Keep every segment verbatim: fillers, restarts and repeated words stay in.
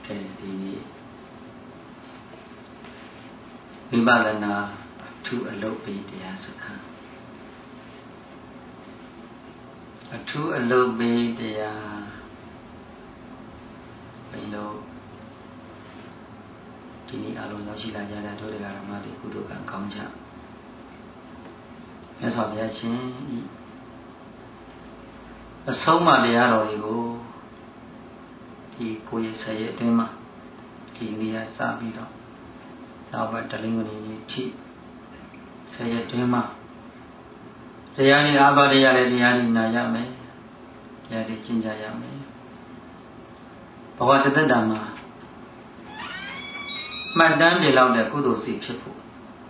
ကဲဒီနေ့ဝိပဿနာအထူးအလုပ်ပေးတရားစခန်းအထူးအလုပ်ပေးတရားဘယ်လိုဒီနေ့အလုံးရောက်ရှိလာကြတဲ့တို့တရားဓမ္မတွေကုသိုလ်ကံကောင်းကြမြတ်စွာဘုရားရှင်ဤအဆုံးအမတရားတော်တွေကိုဒီကိုယ်ရဲ့ဆရာအတွင်းမှာဒီနေ့ကစပြီးတော့နောက်ဘက်တလင်းဝင်ကြီးထိဆရာအတွင်းမှာတရားဤအာဘာတရားလည်းတရားဤနာရမယ်တရားဤကျင့်ကြရမယ်ဘဝတသက်တာမှာမှတ်တမ်းတွေလောက်တဲ့ကုသိုလ်စိတ်ဖြစ်ဖို့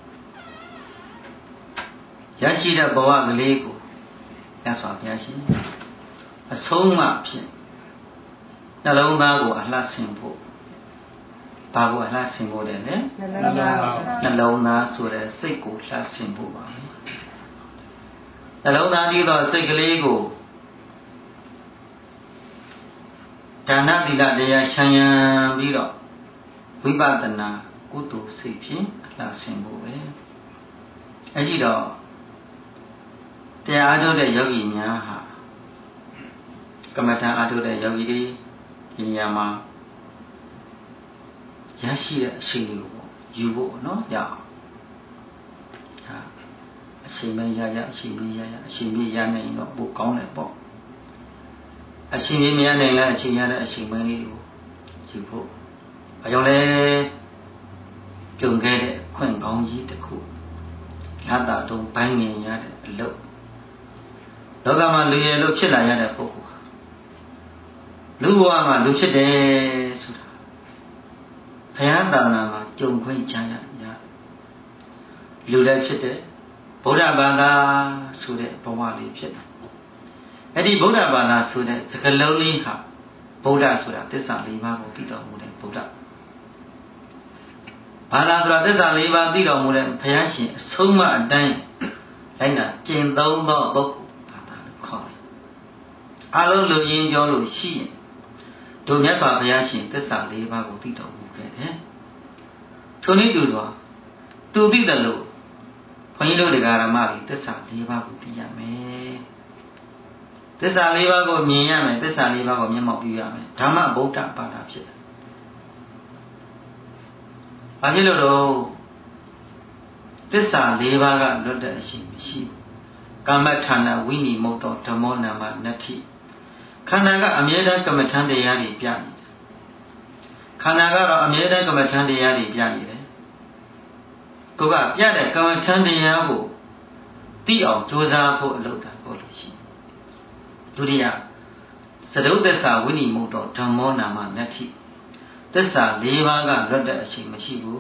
ရရှိတဲ့ဘဝကလေးကိုမြတ်စွာဘုရားရှင်အဆုံးအမဖြစ်နှလုံးသားကိုအလှဆင်ဖို့ဘာကိုအလှဆင်ဖို့တယ်လဲနှလုံးသားနှလုံးသားဆိုတဲ့စိတ်ကိုလှဆင်ဖို့ပါနှလုံးသားဒီတော့စိတ်ကလေးကိုဒါနသီလတရားရှမ်းရံပြီးတော့ဝိပဿနာကုသိုလ်စိတ်ဖြင့်အလှဆင်ဖို့ပဲအဲ့ဒီတော့တရားအားထုတ်တဲ့ယောဂီများဟာကမ္မထာအားထုတ်တဲ့ယောဂီတွေဒီနေရာမှာရရှိတဲ့အချိန်လေးကိုပေါ့ယူဖို့နော်ရအောင်ဟာအချိန်မရရအချိန်မရရအချိန်မရနိုင်တော့ပိုကောင်းတယ်ပေါ့အချိန်မရနိုင်လဲအချိန်ရတဲ့အချိန်မလေးကိုယူဖို့ဘာကြောင့်လဲပြုံခဲ့တဲ့ခွင့်ကောင်းကြီးတစ်ခုလာတာတုံးဘိုင်းငင်ရတဲ့အလုပ်လောကမှာလူရည်လို့ဖြစ်လာရတဲ့ပုဂ္ဂိုလ်လူဘဝမှာလူဖြစ်တယ်ဆိုတာဘုရားသာသနာမှာကြုံခွင့်ချမ်းရရလူလည်းဖြစ်တယ်ဗုဒ္ဓဘာသာဆိုတဲ့ဘဝလေးဖြစ်တယ်အဲ့ဒီဗုဒ္ဓဘာသာဆိုတဲ့စကားလုံးလေးဟာဗုဒ္ဓဆိုတာသစ္စာလေးပါးကိုသိတော်မူတဲ့ဗုဒ္ဓဘာသာဆိုတာသစ္စာလေးပါးသိတော်မူတဲ့ဘုရားရှင်အဆုံးအမအတိုင်းလိုက်တာကျင့်သုံးသောပုဂ္ဂိုလ်ဘာသာလို့ခေါ်တယ်အလုံးလူရင်းပြောလို့ရှိရင်တို့မြတ်စွာဘုရားရှင်သစ္စာလေးပါးကိုသိတော်မူခဲ့တယ်ထိုနည်းတူသောသူသိတယ်လို့ဘုန်းကြီးတို့တရားဓမ္မတွေသစ္စာလေးပါးကိုသိရမယ်သစ္စာလေးပါးကိုမြင်ရမယ်သစ္စာလေးပါးကိုမျက်မှောက်ပြုရမယ်ဓမ္မဗုဒ္ဓဘာသာဖြစ်တယ်ဘာဖြစ်လို့တော့သစ္စာလေးပါးကလွတ်တဲ့အရှိမရှိဘူးကမ္မထာဏဝိနိမုတ်တော်ဓမ္မောနာမနတ္ထိခန္ဓာကအမြဲတမ်းကမ္မထံတရားတွေပြနေတယ်ခန္ဓာကတော့အမြဲတမ်းကမ္မထံတရားတွေပြနေတယ်ကိုကပြတဲ့ကမ္မထံတရားကိုသိအောင်ကြိုးစားဖို့အလုပ်တာပို့လို့ရှိဒုတိယသဒုသစ္စာဝိနိမုတ်တော်ဓမ္မောနာမနတ္ထိသစ္စာ၄ပါးကလွတ်တဲ့အရှိမရှိဘူး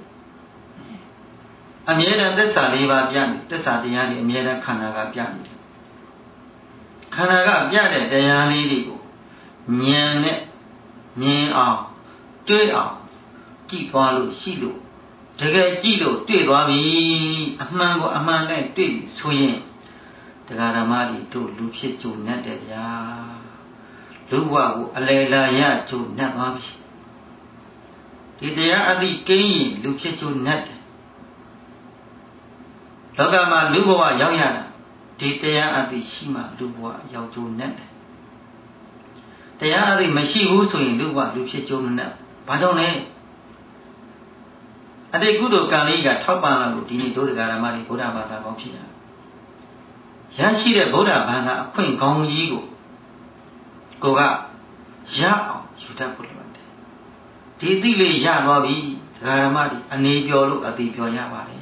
တဲ့အမြဲတမ်းသစ္စာ၄ပါးပြနေသစ္စာတရားတွေအမြဲတမ်းခန္ဓာကပြနေတယ်ခန္ဓာကပြတဲ့တရားလေးတွေကိုဉာဏ်နဲ့မြင်အောင်တွေးအောင်ကြည့်သွားလို့ရှိလို့တကယ်ကြည့်လို့တွေ့သွားပြီအမှန်ကိုအမှန်နဲ့တွေ့ပြီဆိုရင်တရားဓမ္မတွေတို့လူဖြစ်ကြုံနဲ့တယ်ဗျာလူဘဝကိုအလေလာရကြုံနဲ့သွားပြီဒီတရားအသိကိန်းရင်လူဖြစ်ကြုံနဲ့တယ်လောကမှာလူဘဝရောက်ရတာဒီတရားအသိရှိမှလူဘဝရောက်ကြုံနဲ့တယ်တရားအသိမရှိဘူးဆိုရင်လူဘဝလူဖြစ်ကြုံနဲ့ဘာကြောင့်လဲအတိတ်ကုသိုလ်ကံလေးကထောက်ပံ့လာလို့ဒီနေ့ဒုဒ္ဒဂရမတွေဗုဒ္ဓဘာသာကောင်းဖြစ်ရရရှိတဲ့ဗုဒ္ဓဘာသာအခွင့်ကောင်းကြီးကိုကိုကရအောင်ယူတတ်ဖို့လိုတယ်ဒီသိလေးရသွားပြီဒဂရမတွေအနေပြောလို့အတိပြောရပါတယ်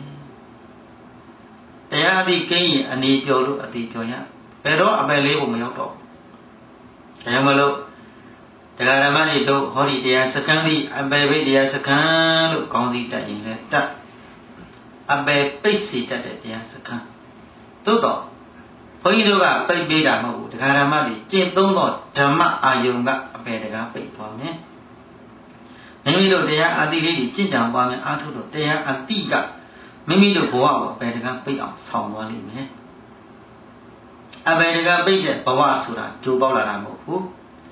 တရားအသိကိန်းရင်အနေပြောလို့အတိပြောရဘယ်တော့အပယ်လေးကိုမရောက်တော့ဒါကြောင့်မလို့တရားဓမ္မတွေတို့ဟောဒီတရားစကံဒီအပယ်ပိတ်တရားစကံလို့ကောင်းစီတတ်ရင်လည်းတတ်အပယ်ပိတ်စီတတ်တဲ့တရားစကံသို့တော့ဘုန်းကြီးတို့ကပိတ်ပေးတာမဟုတ်ဘူးတရားဓမ္မတွေကျင့်သုံးတော့ဓမ္မအာယုံကအပယ်တရားပိတ်သွားမယ်မိမိတို့တရားအတိလေးကြီးကျင့်ကြံပွားမယ်အားထုတ်တော့တရားအတိကမိမိတို့ဘဝကိုအပယ်တရားပိတ်အောင်ဆောင်သွားလိမ့်မယ်အပယ်တရားပိတ်တဲ့ဘဝဆိုတာကြိုးပေါက်လာတာမဟုတ်ဘူး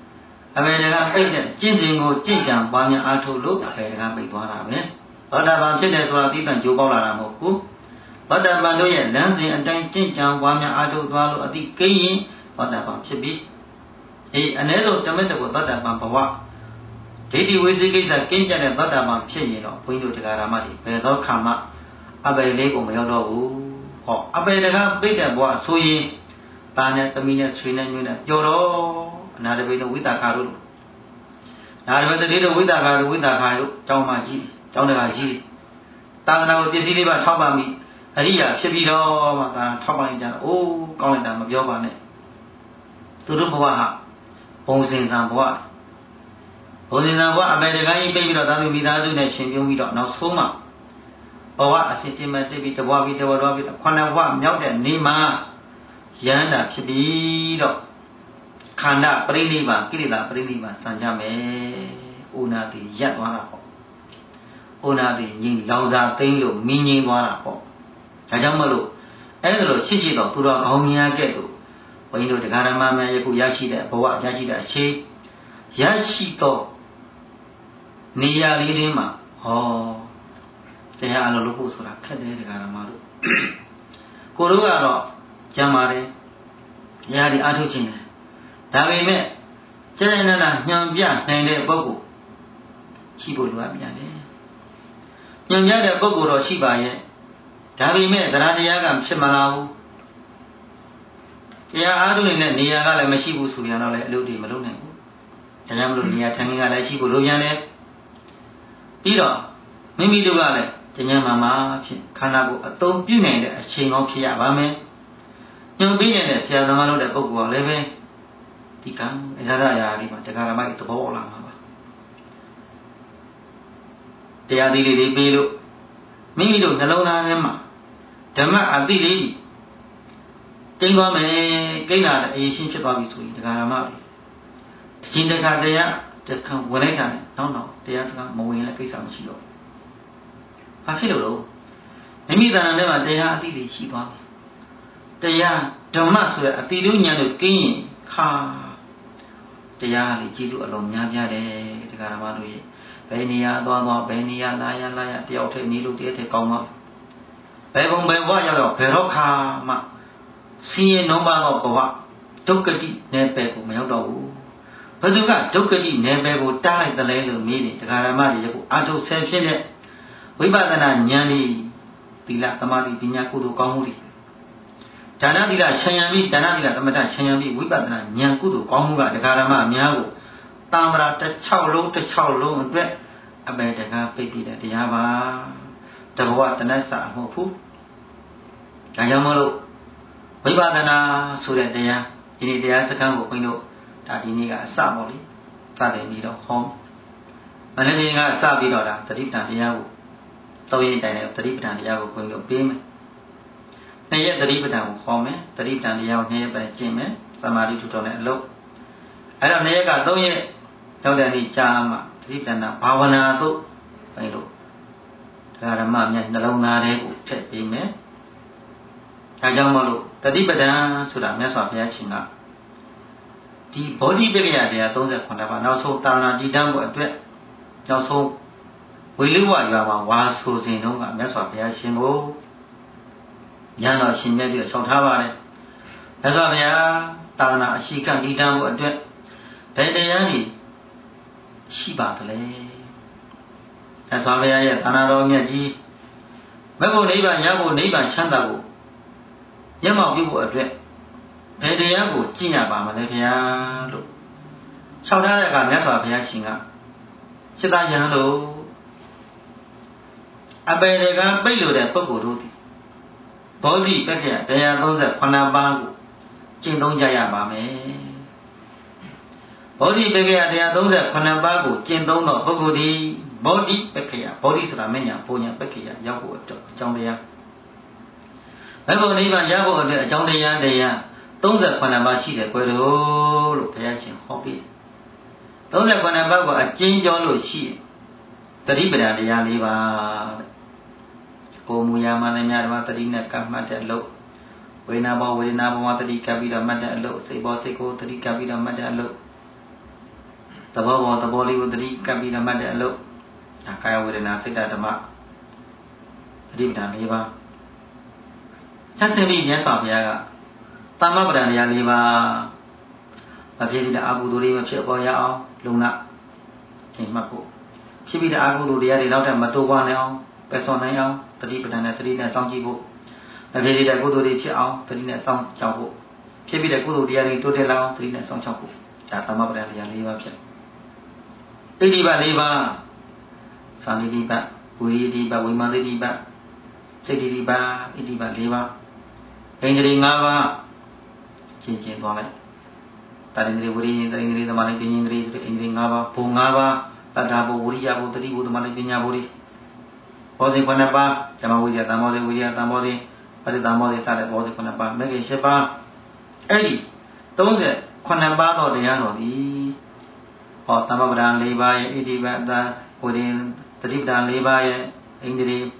အဘေဒကပိတ်တဲ့ကျင့်စဉ်ကိုကြင့်ကြံပွားများအားထုတ်လို့အဘေဒကပိတ်သွားတာပဲသောတာပန်ဖြစ်တယ်ဆိုတာသိတဲ့ကြိုးပေါက်လာတာမဟုတ်ဘူးသောတာပန်တို့ရဲ့လမ်းစဉ်အတိုင်းကျင့်ကြံပွားများအားထုတ်သွားလို့အတိကိရင်သောတာပန်ဖြစ်ပြီအေးအ ਨੇ ဆုံးတမက်တကိုသောတာပန်ဘဝဒိဋ္ဌိဝိသိကိစ္စကင်းကြတဲ့သောတာပန်ဖြစ်ရင်တော့ဘုန်းကြီးတို့တရားဓမ္မတွေဘယ်သောခါမှအဘေလေးကိုမရောက်တော့ဘူးဟောအဘေတကပိတ်တဲ့ဘဝဆိုရင်တာနဲ့သမီးနဲ့ဆွေနဲ့ညွှန်းနဲ့ပြောတော့အနာတပိတို့ဝိတာခါတို့နာတပိတတိတို့ဝိတာခါတို့ဝိတာခါတို့ကျောင်းမကြီးကျောင်းတကာကြီးတာသနာကိုပစ္စည်းလေးပါထောက်ပါမိအရိယာဖြစ်ပြီးတော့မှဒါထောက်ပါနေကြအိုးကောင်းလိုက်တာမပြောပါနဲ့သူတို့ဘဝဟာဘုံစင်ဆံဘဝဘုံစင်ဆံဘဝအပေတကကြီးပြိပြီးတော့သာမီမိသားစုနဲ့ရှင်ပြုံးပြီးတော့နောက်ဆုံးမှဘဝအစစ်တင်မဲ့တိပြီးတဘဝပြီးတဘဝတော့ပြီးခန္ဓာဘဝမြောက်တဲ့နေမှာယန္တာဖြစ်ပြီးတော့ခန္ဓာပရိနိဗ္ဗာန်ကိလေသာပရိနိဗ္ဗာန်စံကြမယ်။ဥနာတိရပ်သွားတာပေါ့။ဥနာတိငြိမ်လောင်စာသိမ့်လို့မြင်ငြိမ်သွားတာပေါ့။ဒါကြောင့်မလို့အဲ့ဒါလို့ရှိရှိတော့သူတော်ကောင်းများကဲ့သို့ဘုန်းကြီးတို့တရားဓမ္မများယခုရရှိတဲ့ဘဝရရှိတဲ့အချိန်ရရှိတော့နေရာလေးတွင်မှာဟောတရားအလုပ်လုပ်ဖို့ဆိုတာခက်တယ်တရားဓမ္မတို့ကိုတို့ကတော့ကျမ်းပါတယ်တရားဒီအားထုတ်ခြင်းတယ်ဒါပေမဲ့ကျင့်နေလားညံပြနိုင်တဲ့ပုဂ္ဂိုလ်ရှိဖို့လိုအပ်ပြန်တယ်ညံပြတဲ့ပုဂ္ဂိုလ်တော့ရှိပါရဲ့ဒါပေမဲ့တရားတရားကဖြစ်မလာဘူးတရားအားထုတ်နေတဲ့နေရာကလည်းမရှိဘူးဆိုပြန်တော့လည်းအလုပ်တွေမလုပ်နိုင်ဘူးဒါကြောင့်မလို့နေရာထိုင်ခင်းကလည်းရှိဖို့လိုပြန်တယ်ပြီးတော့မိမိတို့ကလည်းကျဉ်းကျဉ်းမာမာဖြစ်ခန္ဓာကိုယ်အသုံးပြုနိုင်တဲ့အချိန်ကောင်းဖြစ်ရပါမယ်ညွန်ပေးနေတဲ့ဆရာသမားတို့တဲ့ပုဂ္ဂိုလ်ကလည်းပဲဒီကံအရာရာလေးမှာတရားဓမ္မကြီးသဘောပေါက်လာမှာပါတရားသီးလေးတွေပေးလို့မိမိတို့နှလုံးသားထဲမှာဓမ္မအသိလေးကြီးကျင်းသွားမယ်ကိန်းတာအရေးရှင်းဖြစ်သွားပြီဆိုရင်တရားဓမ္မတွေအရှင်တခါတရားတခါဝင်လိုက်တာနဲ့နောက်တော့တရားစကားမဝင်လည်းကိစ္စမရှိတော့ဘာဖြစ်လို့လဲမိမိတဏ္ဍာထဲမှာတရားအသိတွေရှိသွားပြီတရားဓမ္မဆိုရအတိလူညာတို့ကင်းရင်ခါတရားလေးကျေးဇူးအလုံးများပြားတယ်တရားဓမ္မတို့ရဲ့ဘယ်နေရာသွားသွားဘယ်နေရာလာရလာရတယောက်ထဲနေလို့တည်းထဲကောင်းသွားဘယ်ဘုံဘယ်ဘဝရောက်တော့ဘယ်တော့ခါမှဆင်းရဲနှောပါတော့ဘဝဒုက္ခတိနယ်ပယ်ကိုမရောက်တော့ဘူးဘယ်သူကဒုက္ခတိနယ်ပယ်ကိုတားလိုက်တယ်လဲလို့မေးတယ်တရားဓမ္မတွေရဲ့ကိုအာထုဆယ်ဖြစ်တဲ့ဝိပဿနာဉာဏ်ဤသီလသမာဓိပညာကုသိုလ်ကောင်းမှုတွေဒါနသီလဆံယံပြီးဒါနသီလသမထဆံယံပြီးဝိပဿနာဉာဏ်ကုသိုလ်ကောင်းမှုကတရားဓမ္မအများကိုတံ္ဍရာတစ်ချောက်လုံးတစ်ချောက်လုံးအတွက်အပေတကားပိတ်ပြီးတဲ့တရားပါတဘဝတဏ္ဍစာမဟုတ်ဘူးဒါကြောင့်မလို့ဝိပဿနာဆိုတဲ့တရားဒီနေ့တရားစခန်းကိုခွင့်လို့ဒါဒီနေ့ကအစပေါ့လေစတယ်ပြီးတော့ဟောမနေ့ကစပြီးတော့ဒါတတိပ္ပံတရားကိုသုံးရင်တိုင်တဲ့တတိပ္ပံတရားကိုခွင့်လို့ပေးမယ်နှစ်ရက်တတိပ္ပံကိုဟောမယ်တတိပ္ပံတရားကိုနှစ်ရက်ပဲကျင့်မယ်သမာဓိထူထောင်တဲ့အလုပ်အဲ့တော့နှစ်ရက်ကသုံးရက်ရောက်တဲ့နေ့ကြာမှတတိပ္ပံဘာဝနာတို့ပဲလို့တရားဓမ္မများနှလုံးသားထဲကိုထည့်ပေးမယ်ဒါကြောင့်မလို့တတိပ္ပံဆိုတာမြတ်စွာဘုရားရှင်ကဒီဘောဓိပက္ခယတရားသုံးဆယ်ခုပါးနောက်ဆုံးတာနာတည်တံ့ဖို့အတွက်နောက်ဆုံးဝေလိဝရွာမှာဝါဆိုစဉ်တုန်းကမြတ်စွာဘုရားရှင်ကိုဉာဏ်တော်ရှင်မြတ်ပြီးတော့ဆောင်ထားပါတယ်မြတ်စွာဘုရားတာနာအရှိကတည်တံ့ဖို့အတွက်ဘယ်တရားကြီးရှိပါသလဲမြတ်စွာဘုရားရဲ့တာနာတော်မြတ်ကြီးမဂ္ဂုနိဗ္ဗာန်ရဖို့နိဗ္ဗာန်ချမ်းသာဖို့မျက်မှောက်ပြုဖို့အတွက်ဘယ်တရားကိုကျင့်ရပါမလဲဗျာလို့လျှောက်ထားတဲ့အခါမြတ်စွာဘုရားရှင်ကစိတ္တယံလို့အပေတကပိတ်လို့တဲ့ပုဂ္ဂိုလ်တို့သည်ဘောဓိပက္ခယတရားသုံးဆယ်ခုပါးကိုကျင့်သုံးကြရပါမယ်ဘောဓိပက္ခယတရားသုံးဆယ်ခုပါးကိုကျင့်သုံးတော့ပုဂ္ဂိုလ်သည်ဘောဓိပက္ခယဘောဓိဆိုတာမညာဘုံညာပက္ခယရောက်ဖို့အတွက်အကြောင်းတရားဘယ်လိုနိဗ္ဗာန်ရဖို့အတွက်အကြောင်းတရားတရားသုံးဆယ်ခုပါးရှိတယ်ကွယ်လို့လို့ဘုရားရှင်ဟောပြီးသုံးဆယ်ခုပါးကိုအကျဉ်းပြောလို့ရှိတတိပဒံတရားလေးပါကိုမူယာမလည်းများတော့တတိနဲ့ကပ်မှတ်တဲ့အလုပ်ဝေနာဘောဝေနာဘောမှာတတိကပ်ပြီးတော့မှတ်တဲ့အလုပ်စိတ်ဘောစိတ်ကိုတတိကပ်ပြီးတော့မှတ်တဲ့အလုပ် the Bobo, the body with the deep can be the matter look. A kaya with an acid at the map. Deep down liver. Just a bit, yes, of Yaga. Tamabadan Yaliva. A pity the Abu Duri of Chipoya, Luna. King Mapu. She be the Abu Duri out and Matuwa now, Persona, the deep than a three and some people. A pity the good Duri Chiao, three and some Chapo. She be the good Duri to the lao, three and some Chapo. Tamabadan Yaliva. Idiba Liva. Sanidiba, Uridiba, Wimadiba, Sediba, Idiba Liva. Angry Nava. Chinchin Wale. Taringri Uri, Taringri the Malipin, Ingri Nava, Pungava, Tadabo, Uria, Butri, with the Malipina Buri. Body Panapa, Tamawiya, Tamodi, Wiya, Tamodi, but the Tamodi started Body Panapa, make a shepa. Eddie, don't it, Conaba or the Yano, or Tamabran, Levi, Idiba, within the deep down Levi, Ingri.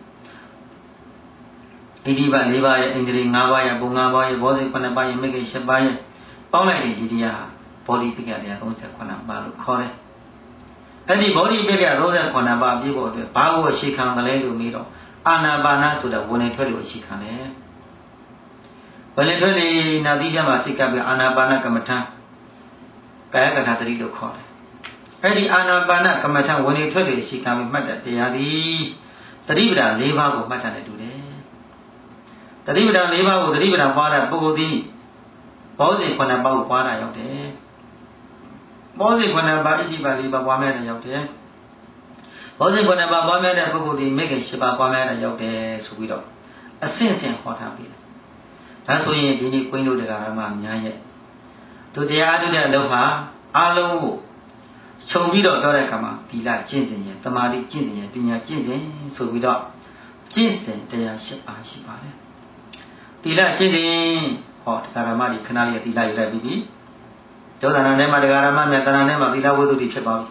Idiba Levi, Ingri, Navaya, Bungava, Body Panapa, make a shepa. Only India, body bigger than those that Conaba, Corre. Any body bigger those that Conaba, people, the Bago, she can the lady middle. Anabana to the one and twenty, she can. Well, literally, Nadia Masika, Anabana Kamatan. Kayaka had a little corre. Any Anabana Kamatan, one and twenty, she can be mad. They are the Ribra, Leva, go matter to them. The Ribra, Leva, with the Ribra, Bada, Bogodi. Body when about what I out there. Body when about Idiba Liba Waman out there. Body when about Waman and Bogodi make a Shiba Waman out there, so we don't. A sense in what happened. That's why you didn't point to the Garama Yaya. To the other Aloha, Alo. So we don't Dorakama, Tila Jinsin, Tamari Jinsin, Pina Jinsin, so we don't. Jinsin, they are ship and Shiba. Tila Jinsin. Hot Karamadi Canali at the Bibi. Jodana Nema de Garama, Metana Nema, Villa Wudu di Chabavi.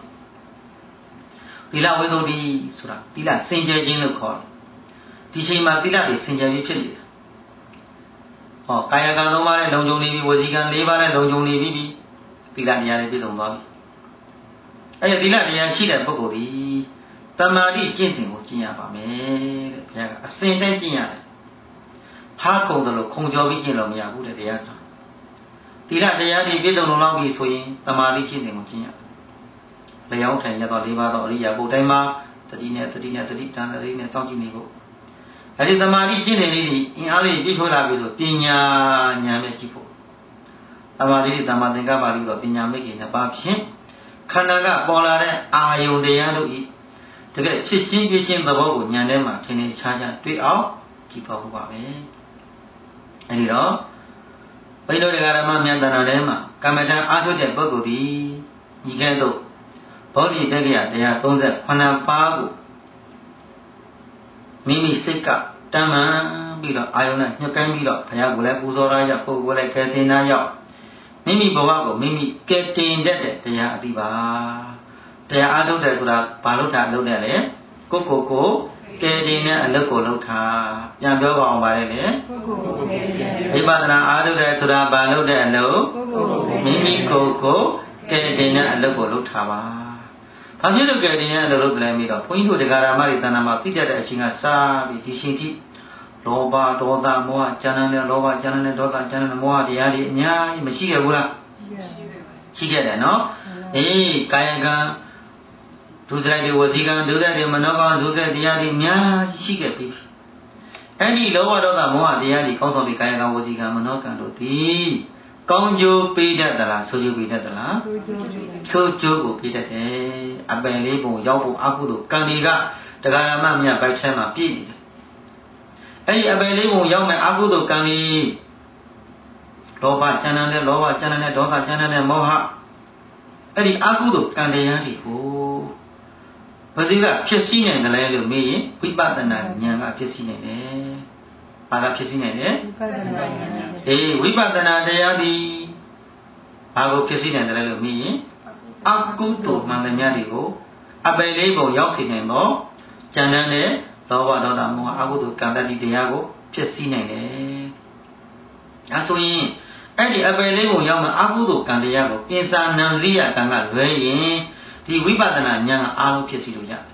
Villa Wudu di Sura, Villa Saint Jane call. Tishima Villa is Saint Javi. Oh, Kayaganoma and Longjoni was he can live and Longjoni Bibi. Villa Yari Bidon. I Villa Yashida Bogodi. Tamari Jinsin was Gia Bame, a Saint Gia. Harko the Kongjovi in Lomia would the answer. Tila de Yadi Bidon Longi swing, the Mali in Mutia. Layout and Yaba Liva or Ria Bodema, the dinner, the dinner, the deep down the dinner, something niveau. I did the Mali in Ali before I was Pina Yametipo. Amadi the Madinga Bali of Pina making a babshin. Kanaga Bolare, Ayo de Yadu. To get fifteen pitching the Bobo, Yanema, Tennis Charger, three out, keep up away. And it all. We know the Garama Yandanema, Kamata Atu de Bogodi, Yigendo, Body Begia, they are those that Panapago, Mimi Sika, Tama, Bilo, Iona, Nukan Bilo, Payagula, Uzoraya, Pogula, Katina Yaw, Mimi Bovago, Mimi, Katin Dead, they are Diva, they are Adu de Paluta Lodele, Coco. Kedina and Loco Lota, Yambo Barele, Ibana Adu to the Balo de Lo, Mimi Coco, Kedina and Loco Lotava. Have you looked at the end of the Lamida? Point to the Garamari Tanama, Peter that she has Sabi, Tishiti, Loba, Doda, Moa, Janana, Loba, Janana, Doda, Janana, Moa, the Adi, Nya, Messiah Gula. She get it, no? Eh, Kayaga. Do that, it was he can do that, Manoga, do that, the Yadi, Nya, she get people. Any lower of the Moa, the Yadi, Koto, the Kayaga, was he can Manoga, do the Conjo Peter, the last, so you be that the last. So Jogo Peter, a Belebo, Yabu, Abudu, Kandiga, the Garamamia by Chema P. Any Abelebo, Yama Abudu, Kandi Loba, Janana, Loba, Janana, Doga, Janana, Moha. Any Abudu, Kandayadi, but they got kissing and the land of me, we bought the Nanga kissing it. Para kissing it, eh? We bought the Nadayadi. I will kissing and the land of me. Akuto, Mandanyadigo, Abelebo, Yoxin and Law, Janane, Lova Dodamo, Abudu, Kandadi Diago, kissing it. As we အဲ့ဒီအပယ်လေးကိုရောက်မှအကုသိုလ်ကံတရားကိုပိစာနံရိယကံကလွဲရင်ဒီဝိပဿနာဉာဏ်ကအားလုံးဖြစ်စီလို့ရတယ်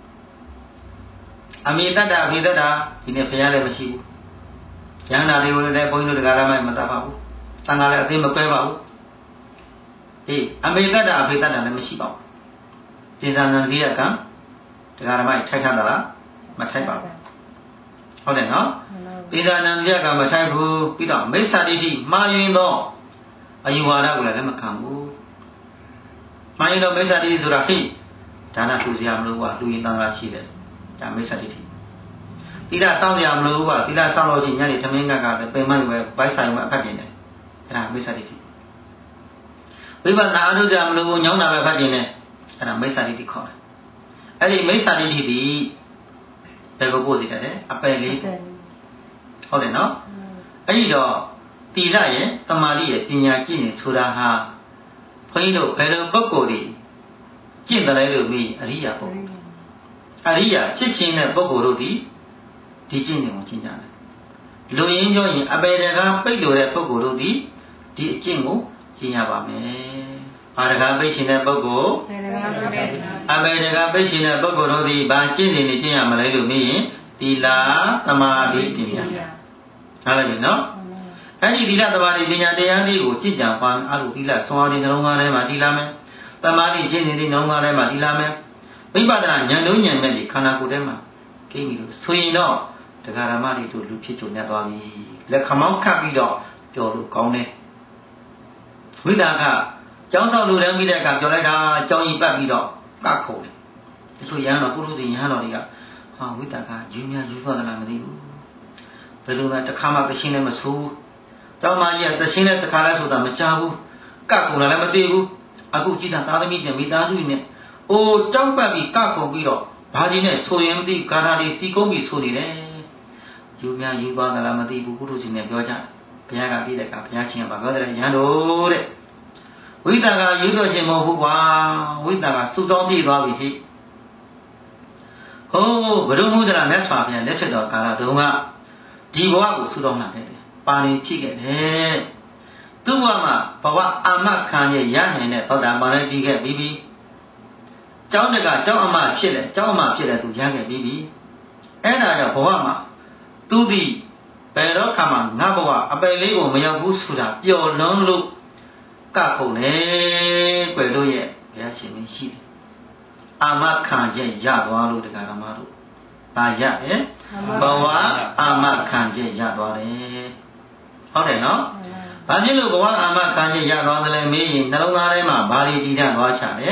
အမေတ္တအဖေတ္တဒီနေ့ဘုရားလည်းမရှိဘူးဉာဏ်နာတွေကိုလည်းဘုန်းကြီးတို့တရားဓမ္မမတတ်ပါဘူးတန်ခါလည်းအသိမပဲပါဘူးအေးအမေတ္တအဖေတ္တလည်းမရှိပါဘူးပိစာနံရိယကံတရားဓမ္မထိုက်ထတာလားမထိုက်ပါဘူးဟုတ်တယ်နော်ပိစာနံရိယကံမထိုက်ဘူးပြီးတော့မိစ္ဆာဒိဋ္ဌိမှားယွင်းသောအယူဝါဒကိုလည်းလက်မခံဘူးမှားယွင်းသောမိစ္ဆာဒိဋ္ဌိဆိုတာဟိဒါနထူစရာမလိုပါလူရင်တန်ခါရှိတယ်ဒါမိစ္ဆာဒိဋ္ဌိသီလစောင့်စရာမလိုဘူးပါသီလစောင့်လို့ချင်းညနေသမင်းကကလည်းပင်မရွယ်ဘိုက်ဆိုင်မှာအဖတ်ကျင်တယ်အဲ့ဒါမိစ္ဆာဒိဋ္ဌိဝိပဿနာအထုစရာမလိုဘူးညောင်းတာပဲဖတ်ကျင်တယ်အဲ့ဒါမိစ္ဆာဒိဋ္ဌိခေါ်တယ်အဲ့ဒီမိစ္ဆာဒိဋ္ဌိဒီဘယ်ကိုပို့စီတတ်တယ်အပယ်လေးဟုတ်တယ်နော်အဲ့ဒီတော့သီလရဲ့သမာဓိရဲ့ပညာကျင့်နေဆိုတာဟာဘုန်းကြီးတို့ဘယ်လိုပုဂ္ဂိုလ်တွေကျင့်တယ်လဲလို့ပြီးအရိယာပုဂ္ဂိုလ်အရိယာဖြစ်ခြင်းတဲ့ပုဂ္ဂိုလ်တို့ဒီဒီကျင့်နေကိုကျင့်ကြတယ်လူရင်းပြောရင်အပေတကားပိတ်လို့တဲ့ပုဂ္ဂိုလ်တို့ဒီဒီအကျင့်ကိုကျင့်ရပါမယ်ဘာတကားပိတ်ခြင်းတဲ့ပုဂ္ဂိုလ်အပေတကားပိတ်ခြင်းတဲ့ပုဂ္ဂိုလ်တို့ဒီဘာကျင့်နေနေကျင့်ရမလဲလို့ပြီးရင်သီလသမာဓိပညာနားလည်ပြီနော်အဲ့ဒီသီလသမာဓိပညာတရားလေးကိုကြည်ကြံပါအဲ့လိုသီလဆွမ်းအားဒီနှလုံးသားထဲမှာတည်လာမယ်သမာဓိကျင့်နေတဲ့နှလုံးသားထဲမှာတည်လာမယ်ဝိပဿနာဉာဏ်လုံးဉာဏ်နဲ့ဒီခန္ဓာကိုယ်ထဲမှာကိပြီလို့ဆိုရင်တော့တရားဓမ္မတွေတို့လူဖြစ်ကြုံရသွားပြီလက်ခမောင်းခတ်ပြီးတော့ပြောလို့ကောင်းတယ်ဝိဒါကကျောင်းဆောင်လူတန်းပြီးတဲ့အခါပြောလိုက်တာကျောင်းကြီးပတ်ပြီးတော့ကခုံတယ်ဒီလိုရဟန်းတော်ပုရုသေရဟန်းတော်တွေကဟာဝိဒါကယူများယူသွားသလားမသိဘူးဘယ်လိုမှတစ်ခါမှသရှင်းလည်းမဆိုးကျောင်းမကြီးကသရှင်းလည်းတစ်ခါလည်းဆိုတာမကြားဘူးကခုံလည်းမသိဘူးအခုကြည့်တာသာသမီနဲ့မိသားစုနဲ့အိုးကြောက်ပတ်ပြီးကခုံပြီးတော့ဘာဒီနဲ့ဆိုရင်မသိဂါထာတွေစီကုန်းပြီးဆိုနေတယ်ယူများယူသွားသလားမသိဘူးပုရုသေနဲ့ပြောကြဘုရားကပြည့်တဲ့ကဘုရားချင်းကပြောတယ်ရဟန်းတော်တဲ့ဝိဒါကယူတော့ခြင်းမဟုတ်ဘူးကွာဝိဒါကစုတောင်းပြေးသွားပြီဟိဟိုးဘုရုံမှုသလားမြတ်စွာဘုရားလက်ချက်တော်ကာလတုန်းကဒီဘဝကိုစုတောင်းလာခဲ့တယ်ပါဠိဖြစ်ခဲ့တယ်သူ့ဘဝမှာဘဝအာမခံရရနိုင်တဲ့သောတာပန်လည်းပြီးခဲ့ပြီးပြီကျောင်းတကကျောင်းအမဖြစ်တယ်ကျောင်းအမဖြစ်တယ်သူရခဲ့ပြီးပြီအဲ့ဒါကြောင့်ဘဝမှာသူဒီဘယ်တော့ခါမှငါဘဝအပယ်လေးကိုမရောက်ဘူးဆိုတာပျော်လွန်းလို့ကခုန်နေကွယ်တို့ရဲ့ဘုရားရှင်မရှိတယ်အာမခံချက်ရသွားလို့တရားဓမ္မတို့ဗာရတယ်ဘဝအာမခံချက်ရသွားတယ်ဟုတ်တယ်နော်ဘာဖြစ်လို့ဘဝအာမခံချက်ရသွားသလဲမေးရင်နှလုံးသားထဲမှာဘာတွေတည်ထားသွားချတယ်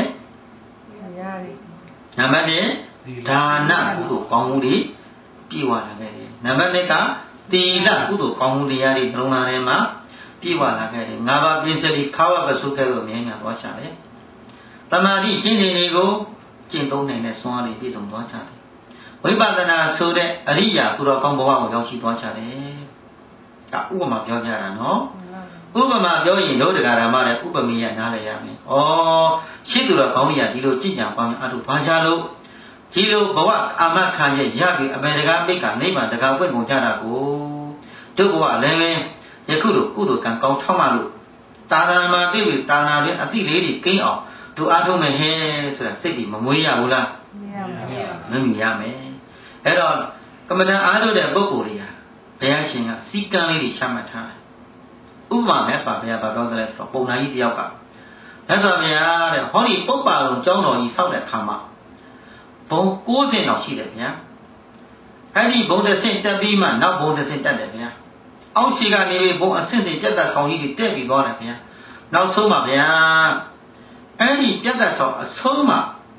နံပါတ်တစ်ဒါနကုသိုလ်ကောင်းမှုတွေပြည့်ဝလာခဲ့တယ်နံပါတ်နှစ်ကသီလကုသိုလ်ကောင်းမှုတရားတွေနှလုံးသားထဲမှာပြည့်ဝလာခဲ့တယ်ငါးပါးပြည့်စုံပြီးခါဝပစုခဲ့လို့မြဲမြံသွားချတယ်တမာတိကျင့်နေတွေကိုကျင့်သုံးနိုင်တဲ့စွမ်းအားတွေပြည့်စုံသွားချတယ်ဝိပဿနာဆိုတဲ့အရိယာသူတော်ကောင်းဘဝကိုရောက်ရှိသွားချတယ်ဒါဥပမာပြောပြတာနော်ဥပမာပြောရင်တို့တရားဓမ္မနဲ့ဥပမေယနားလည်ရမယ်ဩရှိသူတော်ကောင်းကြီးကဒီလိုကြည်ကြံပါမယ်အတူဘာကြလို့ဒီလိုဘဝအာမခံရရပြီအပေတကားပိတ်ကနိဗ္ဗာန်တကားဝိတ်ကုန်ကြတာကိုတို့ဘဝလည်းပဲယခုလိုကုသိုလ်ကံကောင်းထောက်မှလို့သာသနာမှာပြည့်ပြီသာသနာတွင်အတိလေးတွေကိန်းအောင်တို့အားထုတ်မယ်ဟဲ့ဆိုတာစိတ်ကြီးမမွေးရဘူးလားမရပါဘူးမရမယ်အဲ့တော့ကမ္မဋ္ဌာန်းအားထုတ်တဲ့ပုဂ္ဂိုလ်တွေဟာဘုရားရှင်ကစီကံလေးတွေချမှတ်ထားတယ်ဥပမာနဲ့ဆိုဘုရားဘာပြောသလဲဆိုတော့ပုံနာကြီးတယောက်ကမြတ်စွာဘုရားတဲ့ဟောဒီပုပ္ပါလုံးကျောင်းတော်ကြီးဆောက်တဲ့အခါမှာဘုံကိုးဆင့်တော့ရှိတယ်ဗျာအဲ့ဒီဘုံတစ်ဆင့်တက်ပြီးမှနောက်ဘုံတစ်ဆင့်တက်တယ်ဗျာအောက်ရှိကနေဘုံအဆင့်ဆင့်ပြတ်သက်ဆောင်ကြီးတွေတက်ပြီးသွားတယ်ဗျာနောက်ဆုံးပါဗျာအဲ့ဒီပြတ်သက်ဆောင်အဆုံးမှာ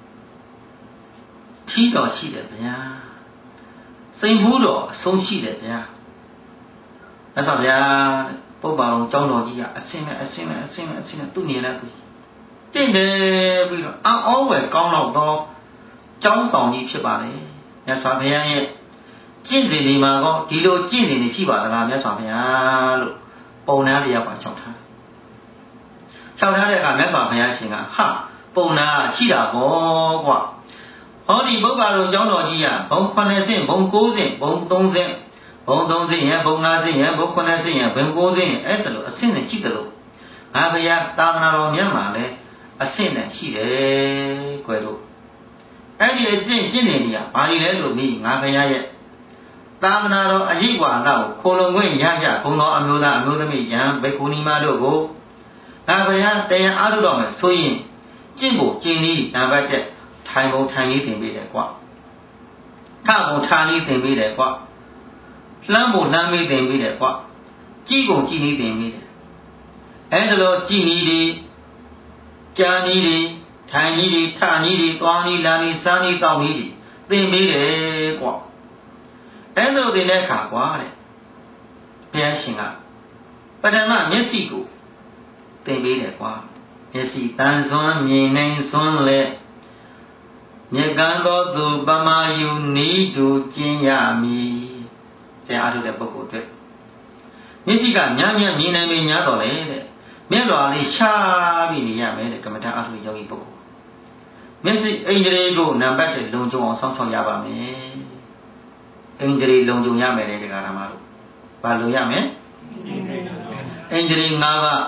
ထီးတော်ရှိတယ်ဗျာစိန်ဘူးတော်အဆုံးရှိတယ်ဗျာမြတ်စွာဘုရားပုပ္ပါလုံးကျောင်းတော်ကြီးကအဆင့်နဲ့အဆင့်နဲ့အဆင့်နဲ့အဆင့်နဲ့သူ့နေလိုက်သူတင့်တယ်ပြီးတော့အောင်းအောင်းဝယ်ကောင်းတော့တော့ကျောင်းဆောင်ကြီးဖြစ်ပါလေမြတ်စွာဘုရားရဲ့ကျင့်စဉ်ဒီမှာကောဒီလိုကျင့်စဉ်တွေရှိပါသလားမြတ်စွာဘုရားလို့ပုံနာတယောက်ကချောက်ထားချောက်ထားတဲ့အခါမြတ်စွာဘုရားရှင်ကဟာပုံနာရှိတာပေါ့ကွာဟောဒီပုပ္ပါလုံးကျောင်းတော်ကြီးကဘုံခုနှစ်ဆင့်ဘုံကိုးဆင့်ဘုံသုံးဆင့်ဘုံသုံးစိရင်ဘုံငါးစိရင်ဘုံခုနှစ်စိရင်ဘုံကိုးစိရင်အဲ့ဒါလို့အဆင့်နဲ့ရှိတယ်လို့ငါဘုရားသာသနာတော်မြတ်မှာလည်းအဆင့်နဲ့ရှိတယ်ကွယ်တို့အဲ့ဒီအကျင့်ကျင့်နေနေရဘာတွေလဲလို့မိငါဘုရားရဲ့သာသနာတော်အရေးဝါဒကိုခိုလုံခွင့်ရကြဂုဏ်တော်အမျိုးသားအမျိုးသမီးယံဘေကုဏီမတို့ကိုငါဘုရားတရားအားထုတ်တော်မယ်ဆိုရင်ကျင့်ဖို့ကျင့်နည်းနံပါတ်တစ်ထိုင်ပုံထိုင်နည်းသင်ပေးတယ်ကွာထပုံထားနည်းသင်ပေးတယ်ကွာလှမ်းဖို့လှမ်းပေးသင်ပေးတယ်ကွာကြည်ကုန်ကြည်နည်းသင်ပေးတယ်အဲ့ဒါလို့ကြည်နည်းတွေကြာနည်းတွေထိုင်နည်းတွေထနည်းတွေသွားနည်းလာနည်းစားနည်းတောက်နည်းတွေသင်ပေးတယ်ကွာအဲ့လိုသင်တဲ့အခါကွာတဲ့ဘုရားရှင်ကပထမမျက်စိကိုသင်ပေးတယ်ကွာမျက်စိတန်ဆွမ်းမြင်နိုင်စွမ်းလဲမြက်ကန်းသောသူပမာယူနီးတူကျင်းရမည်တရားအားထုတ်တဲ့ပုဂ္ဂိုလ်အတွက်မျက်စိကညံ့ညံ့မြင်နိုင်ပေများတော့လေတဲ့မျက်လွှာလေးရှားပြီးနေရမယ်တဲ့ကမ္မထာအားထုတ်ယောဂီပုဂ္ဂိုလ်မျက်စိအိန္ဒြေကိုနံပါတ်တစ်လုံခြုံအောင်စောင့်ရှောက်ရပါမယ်အိန္ဒြေလုံခြုံရမယ်တဲ့တရားဓမ္မတို့ဘာလုံရမယ်အိန္ဒြေ၅ပါး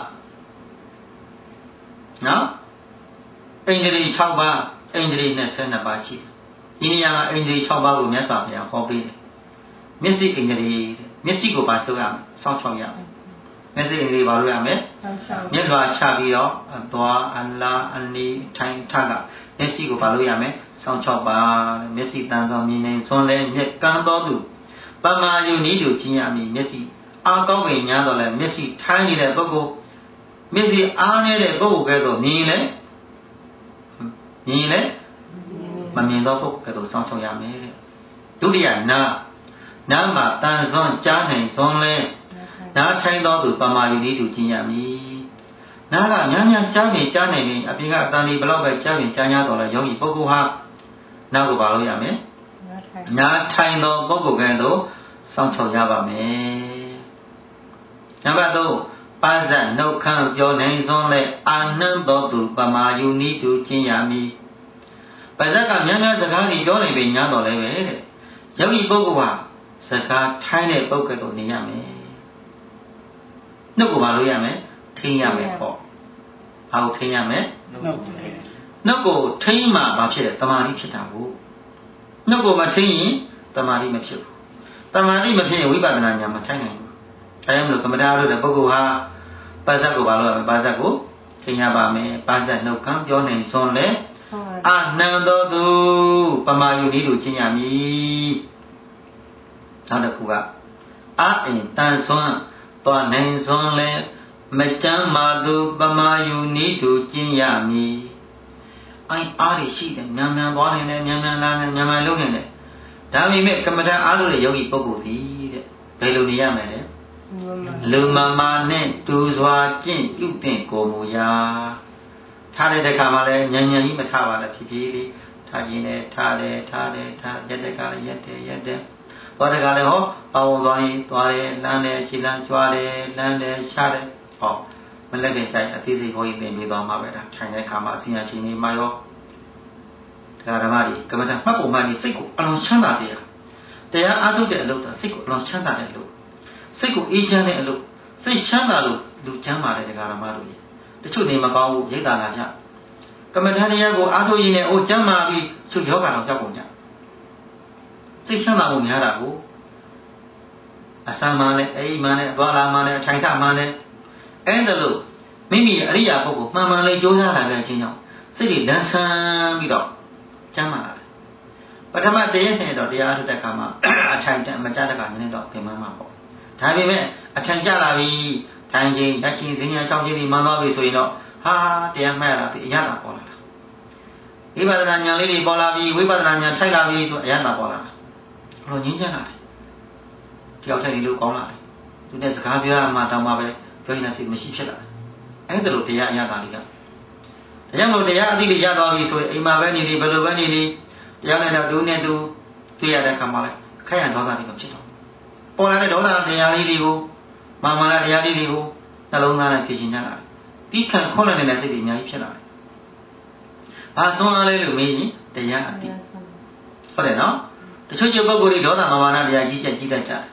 နော်အိန္ဒြေ၆ပါးအိန္ဒြေ၂၂ပါးရှိတယ်ဒီနေရာမှာအိန္ဒြေ၆ပါးကိုမြတ်စွာဘုရားဟောပေးတယ်မျက်စိအိန္ဒြေတဲ့မျက်စိကိုပါလှုပ်ရမယ်စောင့်ရှောက်ရမယ်မျက်စိအိန္ဒြေပါလို့ရမယ်မျက်လွှာချပြီးတော့အသွားအလားအနီးထိုင်ထကမျက်စိကိုပါလို့ရမယ်စောင့်ရှောက်ပါမျက်စိတန်သောမြင်နေသွန်းလဲမျက်ကန်းတော်သူပမာယုနီးတူချင်းရမည်မျက်စိအားကောင်းပင်ညာတော့လဲမျက်စိထိုင်းနေတဲ့ပုဂ္ဂိုလ်မျက်စိအားနေတဲ့ပုဂ္ဂိုလ်ကဲတော့မြင်လဲမြင်လဲမမြင်တော့ပုဂ္ဂိုလ်ကဲတော့စောင့်ရှောက်ရမယ်တဲ့ဒုတိယနာနာမှာတန်စွန်းကြားနိုင်စွန်းလဲနားထိုင်းတော်သူပမာယုနီးတူချင်းရမည်နားကများများကြားမြင်ကြားနိုင်ရင်အပြင်ကအတန်ဒီဘလောက်ပဲကြားမြင်ကြားများတော့လဲယောဂီပုဂ္ဂိုလ်ဟာနားကိုပါလို့ရမယ်နားထိုင်တော်ပုဂ္ဂိုလ်ကဲတော့စောင့်ရှောက်ရပါမယ်နံပါတ်သုံးပါဇက်နှုတ်ခမ်းပြောနိုင်စွန်းလဲအာနန္တောသူပမာယုနီတူချင်းရမည်ပါဇက်ကများများစကားကြီးပြောနေပြီညားတော်လဲပဲတဲ့ယောဂီပုဂ္ဂိုလ်ဟာစကားထိုင်းတဲ့ပုဂ္ဂိုလ်တော့နေရမယ်နှုတ်ကိုပါလို့ရမယ်ထိန်းရမယ်ပေါ့ဘာကိုထိန်းရမယ်နှုတ်နှုတ်ကိုထိန်းမှဘာဖြစ်လဲတမာတိဖြစ်တာကိုနှုတ်ကိုမထိန်းရင်တမာတိမဖြစ်ဘူးတမာတိမဖြစ်ရင်ဝိပဿနာဉာဏ်မထိုင်နိုင်ဘူးအဲဒါမလို့ကမ္မထာလို့တဲ့ပုဂ္ဂိုလ်ဟာပါဇက်ကိုဘာလို့ရမလဲပါဇက်ကိုထိန်းရပါမယ်ပါဇက်နှုတ်ကံပြောနိုင်စွန်းလဲအာနန္တောသူပမာယုနီးတို့ချင်းရမည်နောက်တစ်ခုကအာအင်တန်စွန်းသွားနိုင်စွန်းလဲမကြမ်းမာသူပမာယုနီးတို့ချင်းရမည်အိုင်အားရရှိတယ်မြန်မြန်သွားနေတယ်မြန်မြန်လာနေမြန်မြန်လုံးနေတယ်ဒါပေမဲ့ကမ္မထာအားလို့တဲ့ယောဂီပုဂ္ဂိုလ်သည်တဲ့ဘယ်လိုနေရမလဲလူမမာနဲ့တူစွာကျင့်ပြုတဲ့ကိုမူရာထားတဲ့ခါမှာလည်းညံညံကြီးမထားပါနဲ့ဖြည်းဖြည်းလေးထားခြင်းနဲ့ထားတယ်ထားတယ်ထားရက်တဲ့ခါလည်းရက်တယ်ရက်တယ်သွားတဲ့ခါလည်းဟောပေါင်းသွားရင်သွားတယ်လမ်းတယ်ခြေလမ်းကြွားတယ်လမ်းတယ်ရှားတယ်ဟောမလက်ခင်ဆိုင်အသေးစိတ်ခေါ်ရင်သင်ပြီးသွားမှာပဲဒါထိုင်တဲ့ခါမှာအစဉ်အချင်းကြီးမှာရောဓမ္မကြီးကမ္မထာမှတ်ပုံမှန်ကြီးစိတ်ကိုအလွန်ချမ်းသာတယ်တရားအားထုတ်တဲ့အလုပ်တော့စိတ်ကိုအလွန်ချမ်းသာတဲ့အလုပ်စိတ်ကိုအေးချမ်းတဲ့အလုပ်စိတ်ချမ်းသာလို့လူချမ်းသာတဲ့ဓမ္မတို့ကြီးတချို့နေမကောင်းဘူးရိတ်တာလာကြကမ္မထာတရားကိုအားထုတ်ရင်းနဲ့အိုးချမ်းသာပြီးသူယောဂါတော့ကြောက်ကုန်ကြစိတ်ချမ်းသာမှုများတာကိုအစမ်းမှလည်းအိမ်မှလည်းသွားလာမှလည်းအထိုင်ထမှလည်းအဲ့ဒါလို့မိမိအရိယာပုဂ္ဂိုလ်မှန်မှန်လေးကြိုးစားလာတဲ့အချင်းကြောင့်စိတ်တွေလန်းဆန်းပြီးတော့ကျမ်းမာလာတယ်ပထမတည်းနဲ့တော့တရားထုတ်တဲ့အခါမှာအထိုင်တမကြတဲ့အခါနည်းနည်းတော့ပြင်မှန်းမှာပေါ့ဒါပေမဲ့အထိုင်ကြလာပြီထိုင်ခြင်းတက်ခြင်းစဉ္ညာ၆ခြင်းဒီမှန်သွားပြီဆိုရင်တော့ဟာတရားမှတ်ရတာဒီအရသာပေါ်လာတာဝိပဿနာဉာဏ်လေးတွေပေါ်လာပြီဝိပဿနာဉာဏ်ထိုက်လာပြီဆိုအရသာပေါ်လာတာဘလို့ငြင်းချမ်းလာတယ်တယောက်တည်းဒီလိုကောင်းလာတယ်သူနဲ့စကားပြောရမှတောင်းမှပဲပြောရင်လည်းစိတ်မရှိဖြစ်လာတယ်အဲ့ဒါလို့တရားအရသာလေးကဒါကြောင့်လို့တရားအသိတွေရသွားပြီဆိုရင်အိမ်မှာပဲနေနေဘယ်လိုပဲနေနေတရားနဲ့တော့ဒုနဲ့ဒုတွေ့ရတဲ့ခါမှာလဲခက်ရဒေါသတွေမဖြစ်တော့ပေါ်လာတဲ့ဒေါသတရားလေးတွေကိုမာမာလာတရားလေးတွေကိုနှလုံးသားနဲ့ဖြည့်ရှင်ကြတာပြီးခံခွန်းနေတဲ့စိတ်တွေအများကြီးဖြစ်လာတယ်။ဘာဆုံးအားလဲလို့မေးရင်တရားအသိဟုတ်တယ်နော်တချို့ကျပုဂ္ဂိုလ်တွေဒေါသမာမာနတရားကြီးချက်ကြီးတတ်ကြတယ်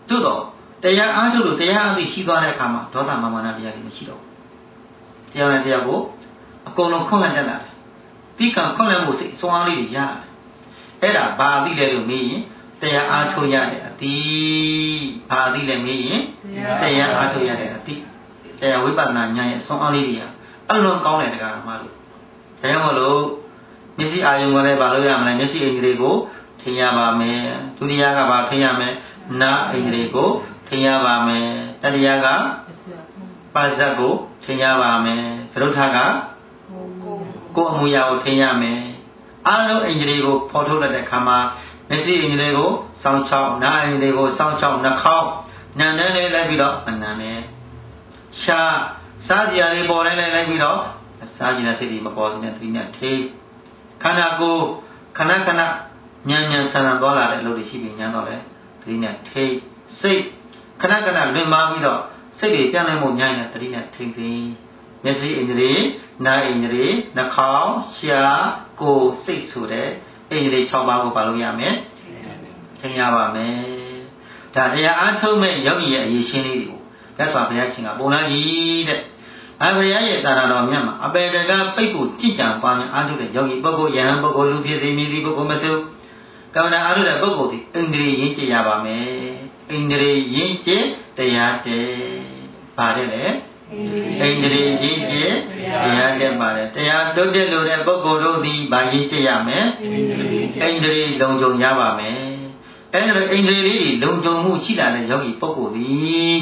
သို့တော့တရားအားထုတ်လို့တရားအသိရှိသွားတဲ့အခါမှာဒေါသမမာနတရားတွေမရှိတော့ဘူးတရားနဲ့တရားကိုအကုန်လုံးခွန့်လိုက်တတ်တာတိကံခွန့်လိုက်မှုစိတ်စွမ်းအားလေးတွေရတယ်အဲ့ဒါဘာအသိလဲလို့မေးရင်တရားအားထုတ်ရတဲ့အသိဘာအသိလဲမေးရင်တရားအားထုတ်ရတဲ့အသိတရားဝိပဿနာဉာဏ်ရဲ့စွမ်းအားလေးတွေအလွန်ကောင်းတဲ့တရားမှလို့ဒါကြောင့်မလို့မျက်စိအာယုံကလည်းဘာလို့ရမလဲမျက်စိအိမ်တွေကိုထင်ရပါမယ်ဒုတိယကဘာထင်ရမယ်နာအိမ်တွေကိုထင်ရပါမယ်တတိယကပါဇက်ကိုထင်ရပါမယ်သရုပ်ထကကိုယ်အမူအရာကိုထင်ရမယ်အားလုံးအိမ်တွေကိုဖော်ထုတ်လိုက်တဲ့အခါမှာမျက်စိအိမ်တွေကိုစောင်းချောင်းနားအိမ်တွေကိုစောင်းချောင်းနှာခေါင်းနံနဲ့လေးလိုက်ပြီးတော့အနံနဲ့ရှားစားကြရလေးပေါ်တိုင်းလိုက်ပြီးတော့စားကြတဲ့စိတ်တွေမပေါ်စနဲ့သတိနဲ့ထိခန္ဓာကိုယ်ခဏခဏမြန်မြန်ဆန်ဆန်သွားလာတဲ့အလုပ်တွေရှိပြီးညံတော့လေသတိနဲ့ထိစိတ်ခဏခဏလွင်ပါပြီးတော့စိတ်တွေပြန်လဲမှုညံ့တဲ့သတိနဲ့ထိသိမျက်စိအိန္ဒြေနားအိန္ဒြေနှာခေါင်းရှားကိုယ်စိတ်ဆိုတဲ့အိန္ဒြေ၆ပါးကိုပါလို့ရမယ်ထိရပါမယ်ဒါတရားအားထုတ်မဲ့ယောဂီရဲ့အရေးရှင်းလေးတွေကိုမြတ်စွာဘုရားရှင်ကပုံလာကြီးတဲ့အဘယရဲ့တာတော်မြတ်မှာအပေတကပိတ်ကိုကြည်ကြံပွားများအားထုတ်တဲ့ယောဂီပုဂ္ဂိုလ်ယဟန်ပုဂ္ဂိုလ်လူဖြစ်စေမြည်သည့်ပုဂ္ဂိုလ်မဆိုကမ္မနာအားထုတ်တဲ့ပုဂ္ဂိုလ်ဒီအိန္ဒြေရင်းကျက်ရပါမယ်အိန္ဒြေရင်းကျက်တရားတည်းပါတယ်လေအိန္ဒြေရင်းကျက်တရားတည်းပါတယ်တရားတုတ်တဲ့လို့တဲ့ပုဂ္ဂိုလ်တို့ဒီဗာရင်းကျက်ရမယ်အိန္ဒြေလုံခြုံရပါမယ်အဲ့ဒါအိန္ဒြေလေးတွေလုံခြုံမှုရှိလာတဲ့ယောဂီပုဂ္ဂိုလ်ဒီ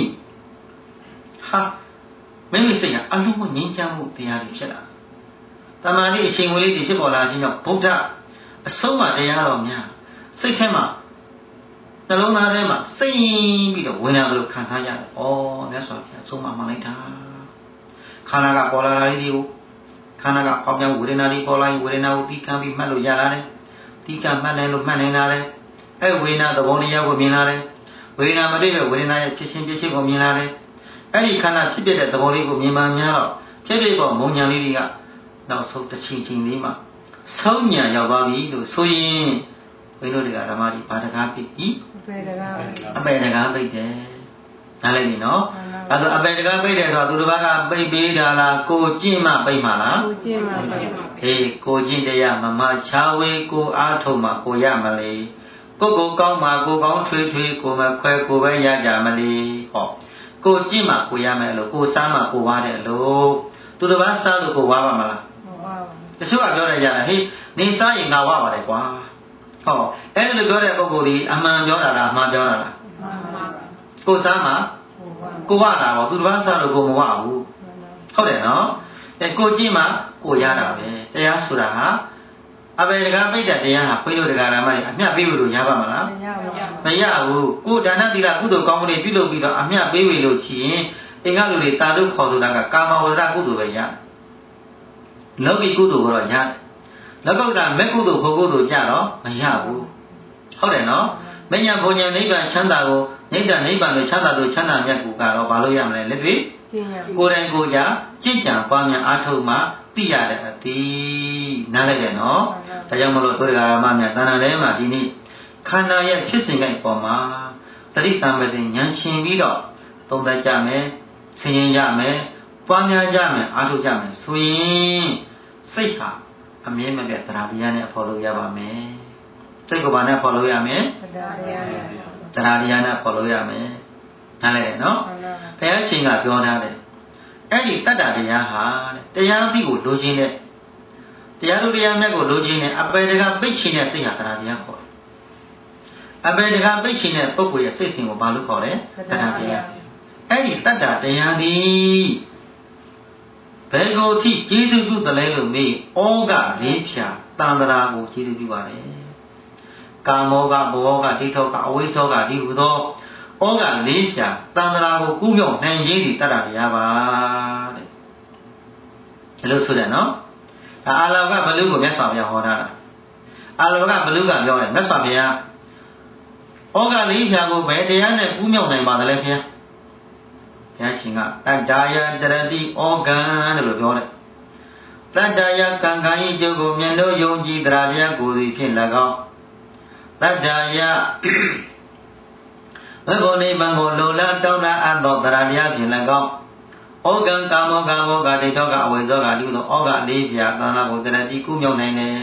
ဟာမိမိစိတ်ကအလုံးမငြိမ်းချမ်းမှုတရားတွေဖြစ်လာတမန်လေးအချိန်ဝေးလေးတွေဖြစ်ပေါ်လာခြင်းကြောင့်ဗုဒ္ဓအဆုံးအမတရားတော်များစိတ်ထဲမှာနှလုံးသားထဲမှာစိတ်ပြီးတော့ဝင်လာလို့ခံစားရတယ်။ဩမြတ်စွာဘုရားအဆုံးအမမှန်လိုက်တာခန္ဓာကပေါ်လာတာလေးတွေကိုခန္ဓာကအောက်ပြန်ဝေဒနာလေးပေါ်လာရင်ဝေဒနာကိုပြီးကံပြီးမှတ်လို့ရလာတယ်။ပြီးကံမှတ်နိုင်လို့မှတ်နိုင်လာတယ်။အဲဝေဒနာသဘောတရားကိုမြင်လာတယ်။ဝေဒနာမတွေ့တဲ့ဝေဒနာရဲ့ဖြစ်ခြင်းပြည့်ခြင်းကိုမြင်လာတယ်။အဲ့ဒီခန္ဓာဖြစ်ပြတဲ့သဘောလေးကိုမြင်မှများတော့ဖြစ်ဖြစ်ပေါ်မုံညာလေးတွေကနောက်ဆုံးတစ်ချိန်ချိန်လေးမှာဆုံးညာရောက်သွားပြီလို့ဆိုရင်ဘုန်းကြီးတို့တွေကဓမ္မကြီးဘာတကားပြပြီအပေတကားအပေတကားပြတယ်နားလည်ပြီနော်အဲဒါအပေတကားပြတယ်ဆိုတော့သူတစ်ပါးကပြိပေးတာလားကိုကျင့်မှပြမှာလားကိုကျင့်မှပြမှာဟေးကိုကျင့်တရားမမချာဝေကိုအားထုတ်မှကိုရမလေကိုကိုကောင်းမှကိုကောင်းထွေးထွေးကိုမခွဲကိုပဲရကြမလေဟောကိုကျင့်မှကိုရမယ်လို့ကိုစားမှကိုဝါတယ်လို့သူတစ်ပါးစားလို့ကိုဝါပါမလားမဝါပါဘူးတချို့ကပြောရကြတယ်ဟေးနေစားရင်ငါဝါပါတယ်ကွာဟောအဲ့လိုပြောတဲ့ပုဂ္ဂိုလ်ဒီအမှန်ပြောတာလားအမှန်ပြောတာလားမှန်ပါပါကိုစားမှကိုဝါတာပေါ့သူတစ်ပါးစားလို့ကိုမဝါဘူးဟုတ်တယ်နော်အဲကိုကြည့်မှကိုရတာပဲတရားဆိုတာဟာအပေတကားပိဋကတရားဟာဘုန်းကြီးတို့တရားဓမ္မတွေအမျှပေးလို့ရပါမလားမရဘူးကိုဒါနသီလကုသိုလ်ကောင်းမှုတွေပြုလုပ်ပြီးတော့အမျှပေးဝေလို့ရှိရင်အင်္ဂလူတွေတာတို့ခေါ်ဆိုတာကကာမဝဇ္ဇကုသိုလ်ပဲရလောကီကုသိုလ်ကတော့ရတယ်လောကုတ္တရာမဲ့ကုသိုလ်ဘုကုသိုလ်ကြတော့မရဘူးဟုတ်တယ်နော်မညာဘုံညာနိဗ္ဗာန်ချမ်းသာကိုနိဗ္ဗာန်နိဗ္ဗာန်ကိုချမ်းသာလို့ချမ်းသာမြတ်ကိုကတော့ဘာလို့ရမလဲလက်တွေ့ကိုယ်တိုင်ကိုယ်ကြကြည်ကြံပွားများအားထုတ်မှသိရတဲ့အသီးနားလိုက်တယ်နော်ဒါကြောင့်မလို့တို့တရားဓမ္မများတဏ္ဍာထဲမှာဒီနေ့ခန္ဓာရဲ့ဖြစ်စဉ်တိုင်းပေါ်မှာတတိတံပတိဉာဏ်ရှင်ပြီးတော့သုံးသပ်ကြမယ်ဆင်ခြင်ကြမယ်ပွားများကြမယ်အားထုတ်ကြမယ်ဆိုရင်စိတ်ဟာအမြဲမပြတ်တရားတရားနဲ့ဖော်လို့ရပါမယ်စိတ်ကဘာနဲ့ဖော်လို့ရမယ်တရားတရားနဲ့တရားတရားနဲ့ဖော်လို့ရမယ်နားလည်တယ်နော်ဘုရားရှင်ကပြောထားတယ်အဲ့ဒီတတ္တတရားဟာတရားသိကိုလိုချင်တဲ့တရားတို့တရားမြတ်ကိုလိုချင်တဲ့အပေတကပိတ်ချင်တဲ့စိတ်ဟာတရားတရားခေါ်တယ်အပေတကပိတ်ချင်တဲ့ပုဂ္ဂိုလ်ရဲ့စိတ်စဉ်ကိုဘာလို့ခေါ်လဲတရားတရားအဲ့ဒီတတ္တတရားသည်ဘယ်ကိုထိကျေးဇူးပြုတယ်လဲလို့မေးဩဃလေးဖြာတန္တရာကိုကျေးဇူးပြုပါတယ်ကာမောကဘောကဒိဋ္ဌောကအဝိဇ္ဇောကဒီဟူသောဩဃလေးဖြာတန္တရာကိုကူးမြောက်နိုင်ရည်ဒီတတ္တတရားပါတဲ့ဒီလိုဆိုတယ်နော်ဒါအာလောကဘလူကိုမြတ်စွာဘုရားဟောတာအာလောကဘလူကပြောတယ်မြတ်စွာဘုရားဩဃလေးဖြာကိုဘယ်တရားနဲ့ကူးမြောက်နိုင်ပါသလဲခင်ဗျာဘုရားရှင်ကတတ္တယာတရတိဩဃံလို့ပြောတယ်တတ္တယာကံကံဤကျုပ်ကိုမြင်လို့ယုံကြည်တရားတရားကိုယ်စီဖြင့်၎င်းတတ္တယာမေဖို့နိဗ္ဗာန်ကိုလိုလားတောင်းတအပ်သောတရားတရားဖြင့်၎င်းဩကံကာမောကာမောကဒိဋ္ဌောကအဝိဇ္ဇောကတိဟုသောဩဃလေးပြာသန္တာကိုတရတိကုမြောက်နိုင်တယ်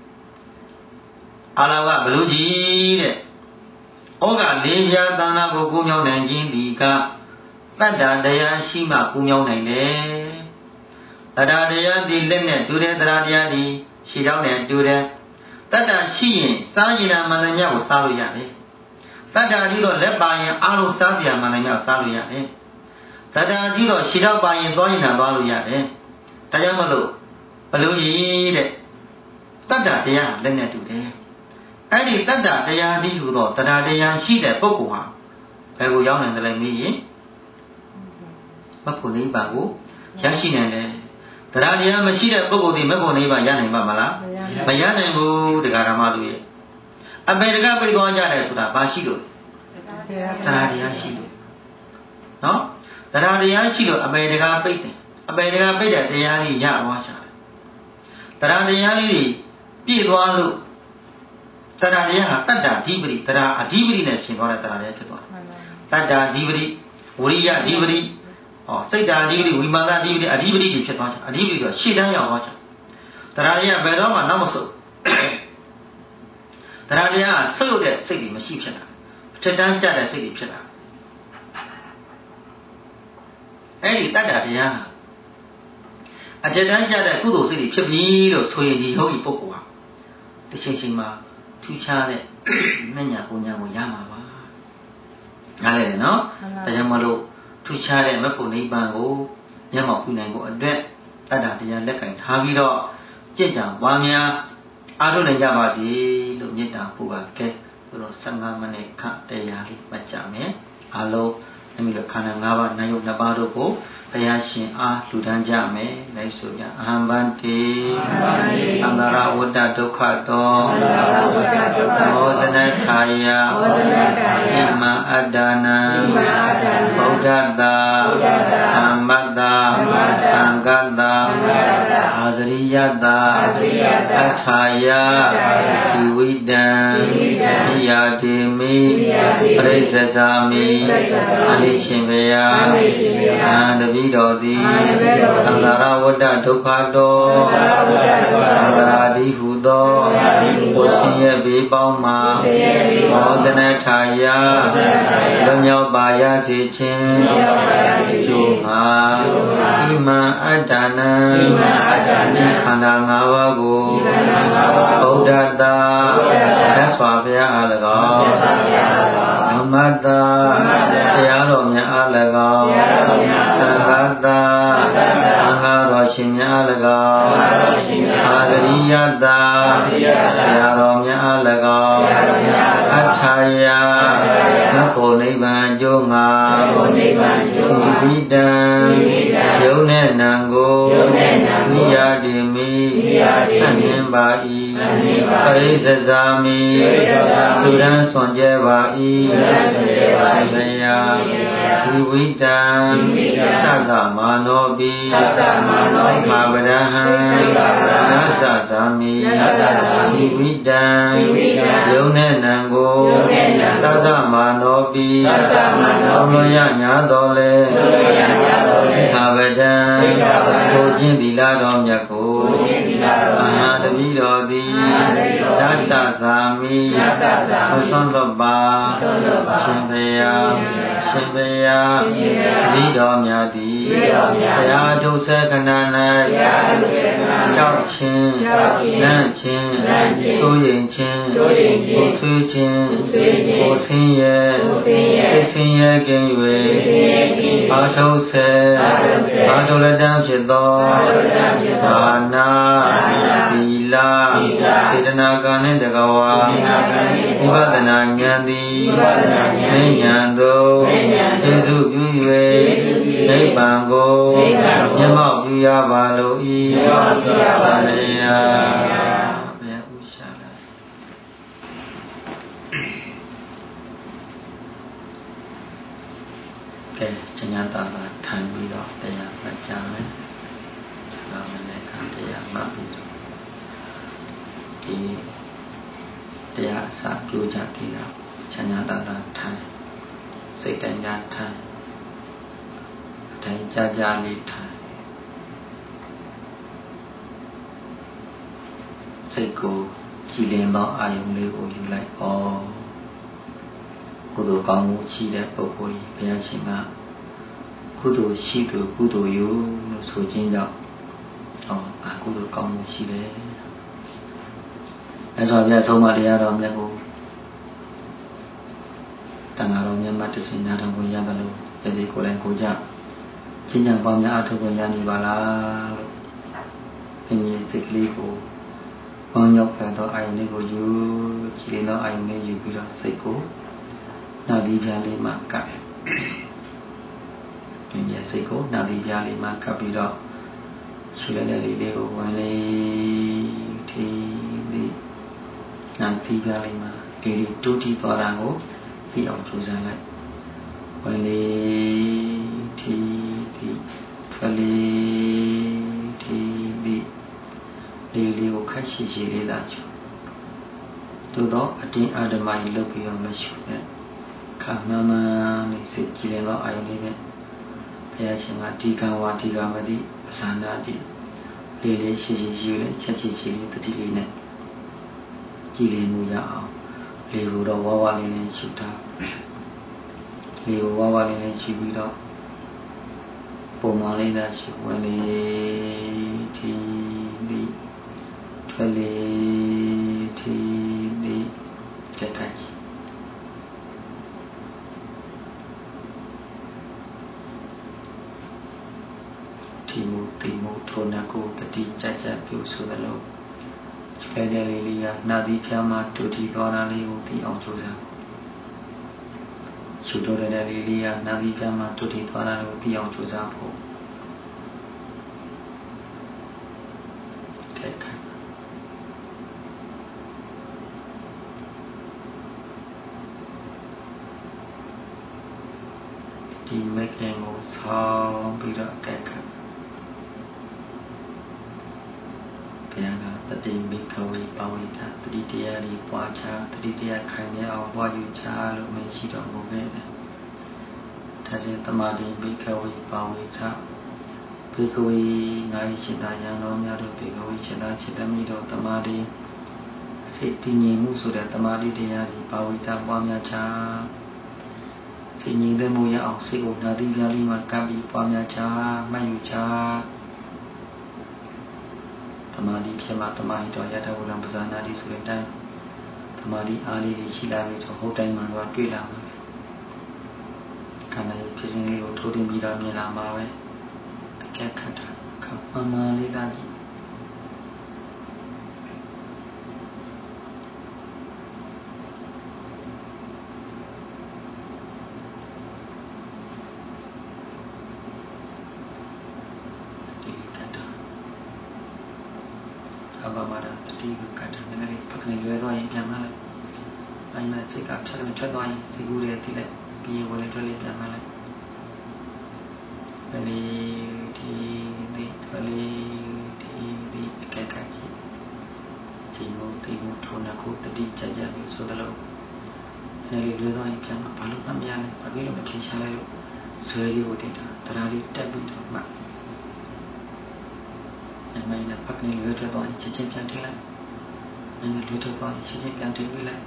အာလောကဘလူကြီးတဲ့ဩဃလေးပြာသန္တာကိုကုမြောက်နိုင်ခြင်းဒီကတတ္တတရားရှိမှကုမြောက်နိုင်တယ်တတ္တတရားဒီလက်နဲ့တူတဲ့တရားတရားဒီခြေထောက်နဲ့တူတဲ့တတ္တရှိရင်စားရင်မှန်တယ်မြတ်ကိုစားလို့ရတယ်တတ္တကြီးတော့လက်ပါရင်အားလုံးစားစရာမှန်တယ်မြတ်စားလို့ရတယ်တတ္တကြီးတော့ခြေထောက်ပါရင်သွားရင်သွားလို့ရတယ်ဒါကြောင့်မလို့ဘလူကြီးတဲ့တတ္တတရားလက်နဲ့တူတယ်အဲ့ဒီတတ္တတရားဒီဟူသောတရားတရားရှိတဲ့ပုဂ္ဂိုလ်ဟာဘယ်ကိုရောက်နိုင်တယ်လဲမေးရင်မဖို့နိဗ္ဗာန်ကိုရရှိနိုင်တယ်တရားတရားမရှိတဲ့ပုဂ္ဂိုလ်ဒီမဖို့နိဗ္ဗာန်ရနိုင်ပါမလားမရနိုင်ဘူးတရားဓမ္မတို့ရဲ့အပေတကပိတ်သွားကြတယ်ဆိုတာဘာရှိလို့တရားတရားရှိလို့နော်တရားတရားရှိလို့အပေတကပိတ်တယ်အပေတကပိတ်တဲ့တရားကြီးရသွားချတယ်တရားတရားလေးတွေပြည့်သွားလို့တရားတရားဟာတတ္တဓိပတိတရားအဓိပတိနဲ့ရှင်သွားတဲ့တရားလေးဖြစ်သွားတယ်တတ္တဓိပတိဝရိယဓိပတိဟောစိတ်ဓာတ်အဓိပတိဝိမာနအဓိပတိအဓိပတိတွေဖြစ်သွားတယ်အဓိပတိတော့ရှေ့တန်းရောက်သွားတယ်တရားတရားဘယ်တော့မှနောက်မဆုတ်တရားတရားဆုတ်တဲ့စိတ်တွေမရှိဖြစ်တာထက်တန်းကြတဲ့စိတ်တွေဖြစ်တာအဲ့ဒီတတ္တတရားဟာအထက်တန်းကြတဲ့ကုသိုလ်စိတ်တွေဖြစ်ပြီလို့ဆိုရင်ဒီယောဂီပုဂ္ဂိုလ်ဟာတစ်ချိန်ချိန်မှာထူးခြားတဲ့မညာပူညာကိုရမှာပါနားလည်တယ်နော်ဒါကြောင့်မလို့ထူးခြားတဲ့မဖို့နိဗ္ဗာန်ကိုမျက်မှောက်ပြုနိုင်ဖို့အတွက်တတ္တတရားလက်ကင်ထားပြီးတော့ကြည်ကြံပွားများအားထုတ်နိုင်ကြပါစေလို့မေတ္တာပို့ပါကဲဆိုတော့ဆယ်၅မိနစ်ခန့်တရားလေးမှတ်ကြမယ်အားလုံးအမိတို့ခန္ဓာ၅ပါးနာယုတ်နှစ်ပါးတို့ကိုဘုရားရှင်အားလှူဒန်းကြမယ်လိုက်ဆိုကြအဟံဗန္တိသံဃာဝတ္တဒုက္ခတောမောဇနထာယဣမံအတ္တနာဗုဒ္ဓတာသမ္မတ္တာသံဃတ္တာအာဇရိယတာအထာယဇီဝိတံဣယာတိမိပရိစ္ဆဇာမိအနိရှင်ဘယအာတပိတော်သည်သံဃာဝတ္တဒုက္ခတောသံဃာတိဟုသောကိုဆင်းရဲဘေးပေါင်းမှာမောဒနထာယလွမြောက်ပါရစေခြင်းကျိုးမှာဣမံအတ္တနာခန္ဓာ၅ပါးကိုဗုဒ္ဓတာသစ္စာဘုရားအား၎င်းဓမ္မတာတရားတော်များအား၎င်းသံဃာတာသံဃာတော်ရှင်များအား၎င်းအာဇရိယတာဆရာတော်များအား၎င်းအထာယမဖို့နိဗ္ဗာန်ကျိုးငါသီဝိတံယုံနဲ့နံကိုနိယာတိမိအနှင်းပါ၏ပရိစ္ဆဇာမိလူရန်စွန်ကြပါ၏ရှင်ဘယသီဝိတံသသမာနောပိခာဗရဟံနသဇာမိသီဝိတံယုံနဲ့နံကိုသသမာနောပိသုံးလို့ရညာတော်လဲခာဗဒံကိုခြင်းသီလတော်မြတ်ကိုအဟံတပိတော်သည်သသဇာမိမဆွမ်းလွတ်ပါရှင်ဘယရှင်ဘယဒီတော်များသည်ဘုရားဒုစခဏ၌ကြောက်ခြင်းလန့်ခြင်းဆိုရင်ခြင်းကိုဆွေးခြင်းကိုဆင်းရဲသိဆင်းရဲကင်း၍အာထုံးဆဲအာထုလတံဖြစ်သောဒါနာသီလစေတနာကံနှင့်တကဝါဝိပဿနာဉာဏ်သည်မဉ္ဇဉ်သို့ကျေစုပြု၍နိဗ္ဗာန်ကိုမျက်မှောက်ပြုရပါလို၏သာမေယဘယ်ဥရှာလာကဲဉာဏ်တန်တာခံပြီးတော့တရားမှတ်ကြမယ်သာမဏေခံတရားမှတ်ပြီးတော့ဒီတရားအစပြုကြသေးတာဉာဏ်တန်တာထိုင်စိတ်တိုင်းညာထိုင်တိုင်းကြာကြာလေးထိုင်စိတ်ကိုကြည်လင်သောအာယုံလေးကိုယူလိုက်ဩကုသိုလ်ကောင်းမှုရှိတဲ့ပုဂ္ဂိုလ်ကြီးဘုရားရှင်ကကုသိုလ်ရှိသူကုသိုလ်ယူလို့ဆိုခြင်းကြောင့်ဟောအာကုသိုလ်ကောင်းမှုရှိတယ်အဲဆိုပြဆုံးမတရားတော်မြတ်ကိုတန်ဃာတော်မြတ်မတ္တစင်နာတော်ကိုရပါလို့ယနေ့ကိုယ်တိုင်ကိုကြချင်းချံပေါင်းများအထုပ်ကိုရနေပါလားလို့ဘုရားစိတ်ကလေးကိုပေါင်းရောက်ခဲ့သောအာယုန်လေးကိုယူကြည်လင်သောအာယုန်လေးယူပြီးတော့စိတ်ကိုနာသီးပြားလေးမှာကပ်ဒီမြတ်စိတ်ကိုနာသီးပြားလေးမှာကပ်ပြီးတော့ဆူလိုက်တဲ့လေးလေးကိုဝင်လေးထိပြီးနာသီးပြားလေးမှာဒီလေးတူးတီးသွားတာကိုသိအောင်ကြိုးစားလိုက်ဝင်လေးထိပြီးထွက်လေးထိပြီးလေးလေးကိုခက်ရှိရှိလေးသာချူသို့တော့အတင်းအာဓမ္မကြီးလုပ်ပြီးတော့မရှုနဲ့ခါမှန်မှန်လေးစိတ်ကြည်လင်သောအာယုန်လေးနဲ့ဘုရားရှင်ကဒီကံဝါဒီကံမတိအစန္ဒတိလေးလေးရှိရှိရှိလေးချက်ချီချီလေးတတိလေးနဲ့ကြည်လင်မှုရအောင်လေးကိုတော့ဝါဝါလေးနဲ့ရှုတာလေးကိုဝါဝါလေးနဲ့ရှုပြီးတော့ပုံမှန်လေးသာရှုဝင်လေးဒီဒီထွက်လေးဒီဒီကြက်ကြည့်ဒီမူဒီမူထုံးနာကိုတတိကြကြပြုဆိုသလိုခြေတဲ့လေးလေးကနာသီးဖြားမှတူတီသွားတာလေးကိုသိအောင်ကြိုးစားရှုတော့တဲ့လေးလေးကနာသီးဖြားမှတူတီသွားတာကိုသိအောင်ကြိုးစားဖို့တဲ့ခါဒီမက်ကင်ကိုဆောင်းပြီးတော့တဲ့ခါဘုရားကတတိမိခဝေပါဝိတာတတိတရားကြီးပွားချတတိတရားခိုင်မြဲအောင်ပွားယူချလို့မရှိတော်မူခဲ့တယ်။ဒါစေတမာတိမိခဝေပါဝိတာဘေကဝေငါ၏စိတ်သားယံတော်များတို့ဘေကဝေစိတ်သားစိတ်သမီးတို့တမာတိစိတ်တည်ငြိမ်မှုဆိုတဲ့တမာတိတရားကြီးပါဝိတာပွားများချစိတ်ငြိမ်သက်မှုရအောင်စိတ်ကိုနာသီးပြားလေးမှာကပ်ပြီးပွားများချမှတ်ယူချသမာဓိဖြစ်မှသမာဓိတော်ရတ္တဝရံပဇာနာတိဆိုတဲ့အတိုင်းသမာဓိအားလေးရှိလာပြီဆိုဟုတ်တိုင်းမှာတော့တွေ့လာမှာပဲခန္ဓာရဲ့ဖြစ်စဉ်လေးကိုထိုးတင်ပြီးတော့မြင်လာမှာပဲတကယ်ခက်တာခပ်မှန်မှန်လေးသာကြည့်ဒီကကတည်းကလည်းပတ်နေရွယ်တော့ရင်ပြန်လာလိုက်။အဲ့မဲ့စိတ်ကဖြတ်နေထွက်သွားရင်ဒီကူရဲတိလိုက်ပြီးဝင်ထွက်လေးပြန်လာလိုက်။ဒီဒီဒီကလေးဒီဒီကဲကဲကြီးဒီမို့ဒီမို့ထုံးကိုတတိကြကြပြီးဆိုတော့အဲ့ဒီလွယ်တော့ရင်ပြန်လာဘာလို့မှမရလဲ။ဘာဖြစ်လို့မထင်ရှားလဲလို့ဇွဲလေးကိုတင်တာတရားလေးတက်ပြီးတော့မှအမေနဲ့ပတ်နေရွယ်ထွက်သွားရင်ချက်ချင်းပြန်ထည့်လိုက်။အဲ့ဒီလွယ်ထွက်သွားရင်ချက်ချင်းပြန်ထည့်ပေးလိုက်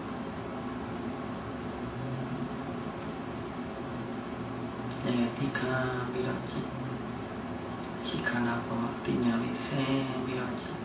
။အဲဒီခါပြီးတော့ကြည့်ရှိခန္ဓာပေါ်မှာတင်ညာလေးဆင်းပြီးတော့ကြည့်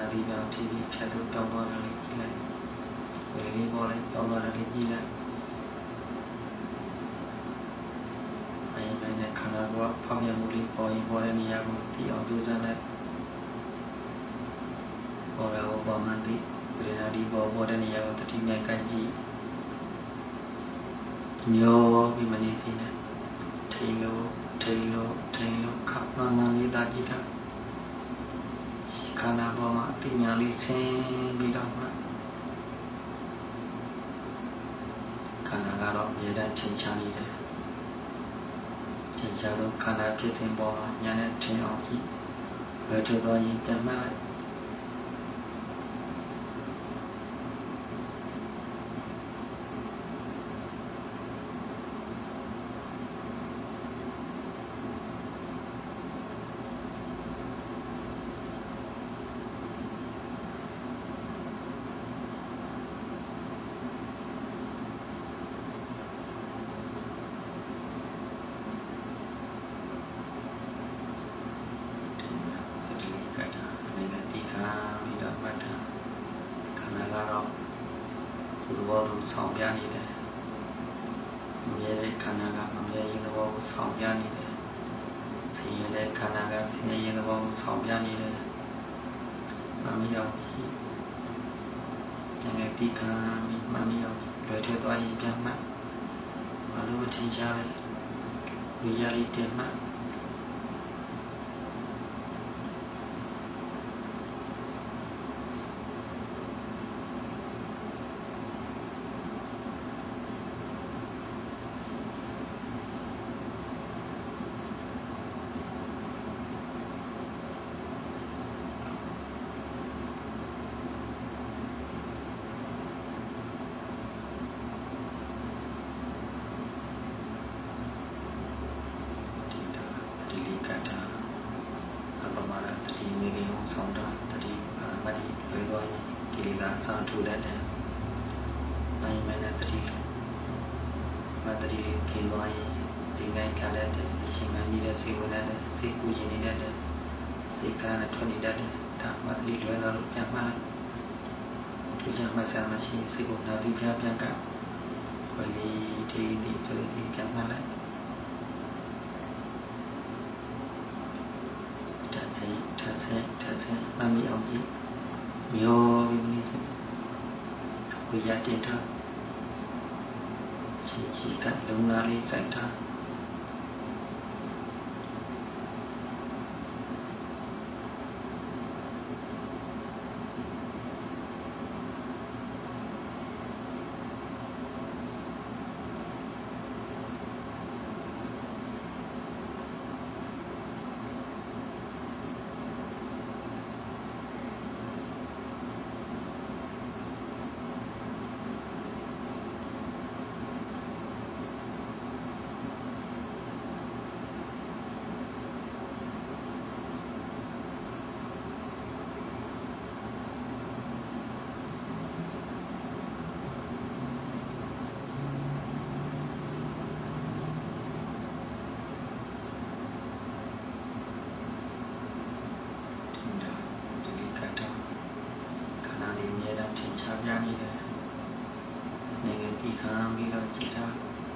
ဒီကြောင့်ဒီဒီဖြတ်စုပြောင်းသွားတယ်လေးကြည့်လိုက်ဝေလေးပေါ်လိုက်ပြောင်းသွားတယ်လေးကြည့်လိုက်အဲဒါနဲ့ခန္ဓာကိုယ်ဖောက်ပြန်မှုလေးပေါ်ရင်ပေါ်တဲ့နေရာကိုသိအောင်ကြိုးစားလိုက်ပေါ်လာကိုပေါ်မှန်းသိဝေဒနာဒီပေါ်ပေါ်တဲ့နေရာကိုတတိယကိုက်ကြည့်မျောပြီးမနေစီနဲ့ထိန်လို့ထိန်လို့ထိန်လို့ခပ်မှန်မှန်လေးသာကြည့်တာခန္ဓာပေါ်မှာပညာလေးဆင်းပြီးတော့မှခန္ဓာကတော့အမြဲတမ်းချိန်ချနေတယ်ချိန်ချလို့ခန္ဓာဖြစ်စဉ်ပေါ်မှာညာနဲ့ထင်အောင်ကြည့်ဘယ်ထွက်သွားရင်ပြန်မှတ်လိုက်ဆောင်ပြနေတယ်။မြဲတဲ့ခန္ဓာကမမြဲရင်သဘောကိုဆောင်ပြနေတယ်။ဆင်းရဲတဲ့ခန္ဓာကဆင်းရဲရင်သဘောကိုဆောင်ပြနေတယ်။မမီအောင်ကြည့်။ဉာဏ်နဲ့သိခံပြီးမမီအောင်လွယ်ထွက်သွားရင်ပြန်မှတ်။မလို့ထင်ရှားတယ်။ဝိရလေးတင်မှတ်ထူတတ်တယ်။နိုင်မယ်နဲ့တတိမတတိခင်သွားရင်ဒီနိုင်ခါတဲ့တဲ့အချိန်မှမြည်တဲ့စိတ်ဝင်တဲ့စိတ်ကူးရင်နေတဲ့စိတ်ကလည်းထွက်နေတတ်တယ်။ဒါမှတတိလွယ်တော့ပြန်မှလိုက်။ဒီကြောင့်မဆရာမရှိစိတ်ကိုနာပြီးပြန်ပြန်ကဝလီဒီဒီဆိုပြီးပြန်မှလိုက်။တတ်ချင်းတတ်ချင်းတတ်ချင်းမမီအောင်ကြည့်။ယောပြီးမနေစိဝိရတင်ထားချီချီကလုံနာလေးစိုက်ထားပြနေတယ်နိုင်ငံပြည်ခံပြီးတော့ကြည်ထား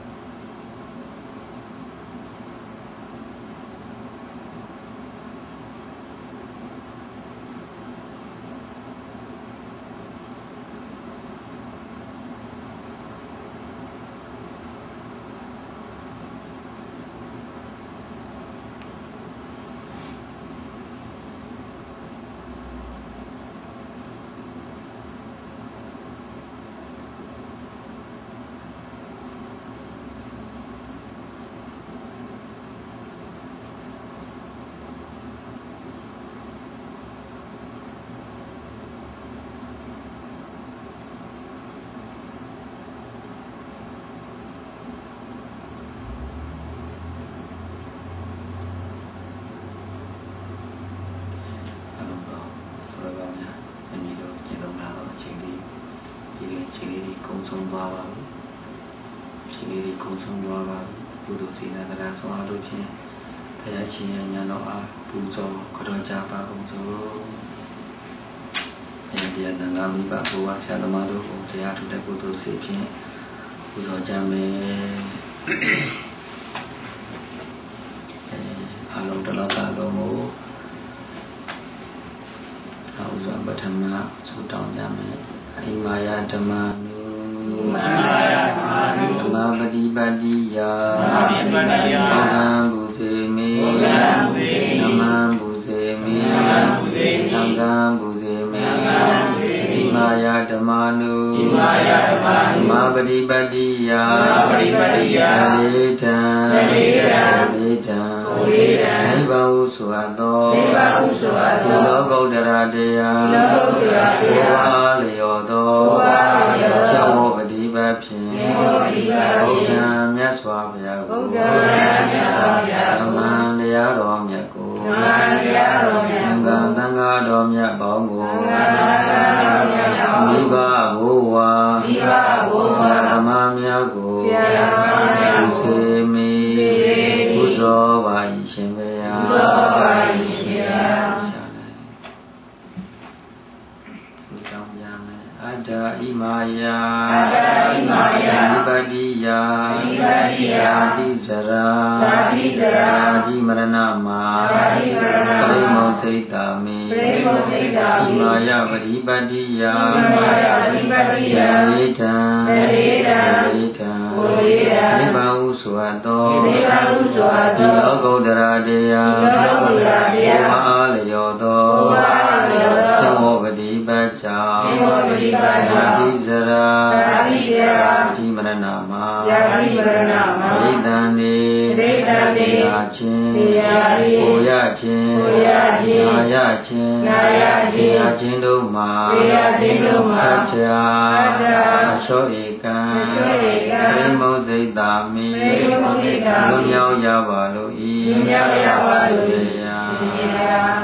ကုံဆုံးသွားပါပြီရှင်လေးတွေကုံဆုံးသွားပါပြီဘုဒ္ဓစေနာတရားဆောင်အားလို့ဖြင့်ဘုရားရှင်ရဲ့ဉာဏ်တော်အားပူဇော်ကြော်ကြပါကုန်စို့တရားသံဃာမိဘဘုရားဆရာသမားတို့ကိုတရားထုတဲ့ကုသိုလ်စိတ်ဖြင့်ပူဇော်ကြမယ်အားလုံးတလောကလုံးကိုနောက်ဆုံးပထမဆုတောင်းကြမယ်အိမာယဓမ္မနုမာယဓမ္မနုဓမ္မပฏิပတ္တိယဓမ္မပฏิပတ္တိယဘုရားဘုဇေမေဘုရားဘုဇေမေနမံဘုဇေမေနမံဘုဇေမေသံဃံဘုဇေမေသံဃံဘုဇေမေအိမာယဓမ္မနုအိမာယဓမ္မနုဓမ္မပฏิပတ္တိယဓမ္မပฏิပတ္တိယလေတံလေတံလေတံနိဗ္ဗာန်ဟုဆိုအပ်သောနိဗ္ဗာန်ဟုဆိုအပ်သောလောကုတ္တရာတရားလောကုတ္တရာတရားလျောသောလျောသောသောပฏิပတ်ဖြင့်သောပฏิပတ်ဖြင့်ဘုရားမြတ်စွာဘုရားကိုဘုရားမြတ်စွာဘုရားဓမ္မတရားတော်မြတ်ကိုဓမ္မတရားတော်မြတ်ကိုသံဃာတော်မြတ်ပေါင်းကိုသံဃာတော်မြတ်ပေါင်းမိဘဘိုးဝါမိဘဘိုးဝါဆရာသမားများကိုဆရာသမားများကိုစေမေပူဇော်ပါ၏ရှင်ဘုရားပူဇော်ပါ၏ရှင်ဘုရားဆုတောင်းကြမယ်အတ္တဣမာယအတ္တဣမာယဝိပတ္တိယဝိပတ္တိယဇာတိဇရာဇာတိဇရာဇာတိမရဏမာဇာတိမရဏပရိမောစိတ်တာမေပရိမောစိတ်တာမေဣမာယဝိပတ္တိယဣမာယဝိပတ္တိယလေတံလေတံလေတံလေတံနိဗ္ဗာန်ဟုဆိုအပ်သောနိဗ္ဗာန်ဟုဆိုအပ်သောဒီလောကုတ္တရာတရားဒီလောကုတ္တရာတရားဘုရားလျောသောဘုရားလျောသောသံဃောပฏิပတ်ကြောင့်သံဃောပฏิပတ်ကြောင့်ဇာတိဇရာဇာတိဇရာဒီမရဏမှာဇာတိမရဏမှာဒိဋ္ဌံနေဒိဋ္ဌံနေရာချင်းရာချင်းကိုရချင်းကိုရချင်းနာရချင်းနာရချင်းနာချင်းတို့မှာနာချင်းတို့မှာအထရာအထရာအသောဧကံအသောဧကံပရိမောစိတ်တာမိပရိမောစိတ်တာမိလွန်မြောက်ရပါလို့ဤလွန်မြောက်ရပါလို့ဤ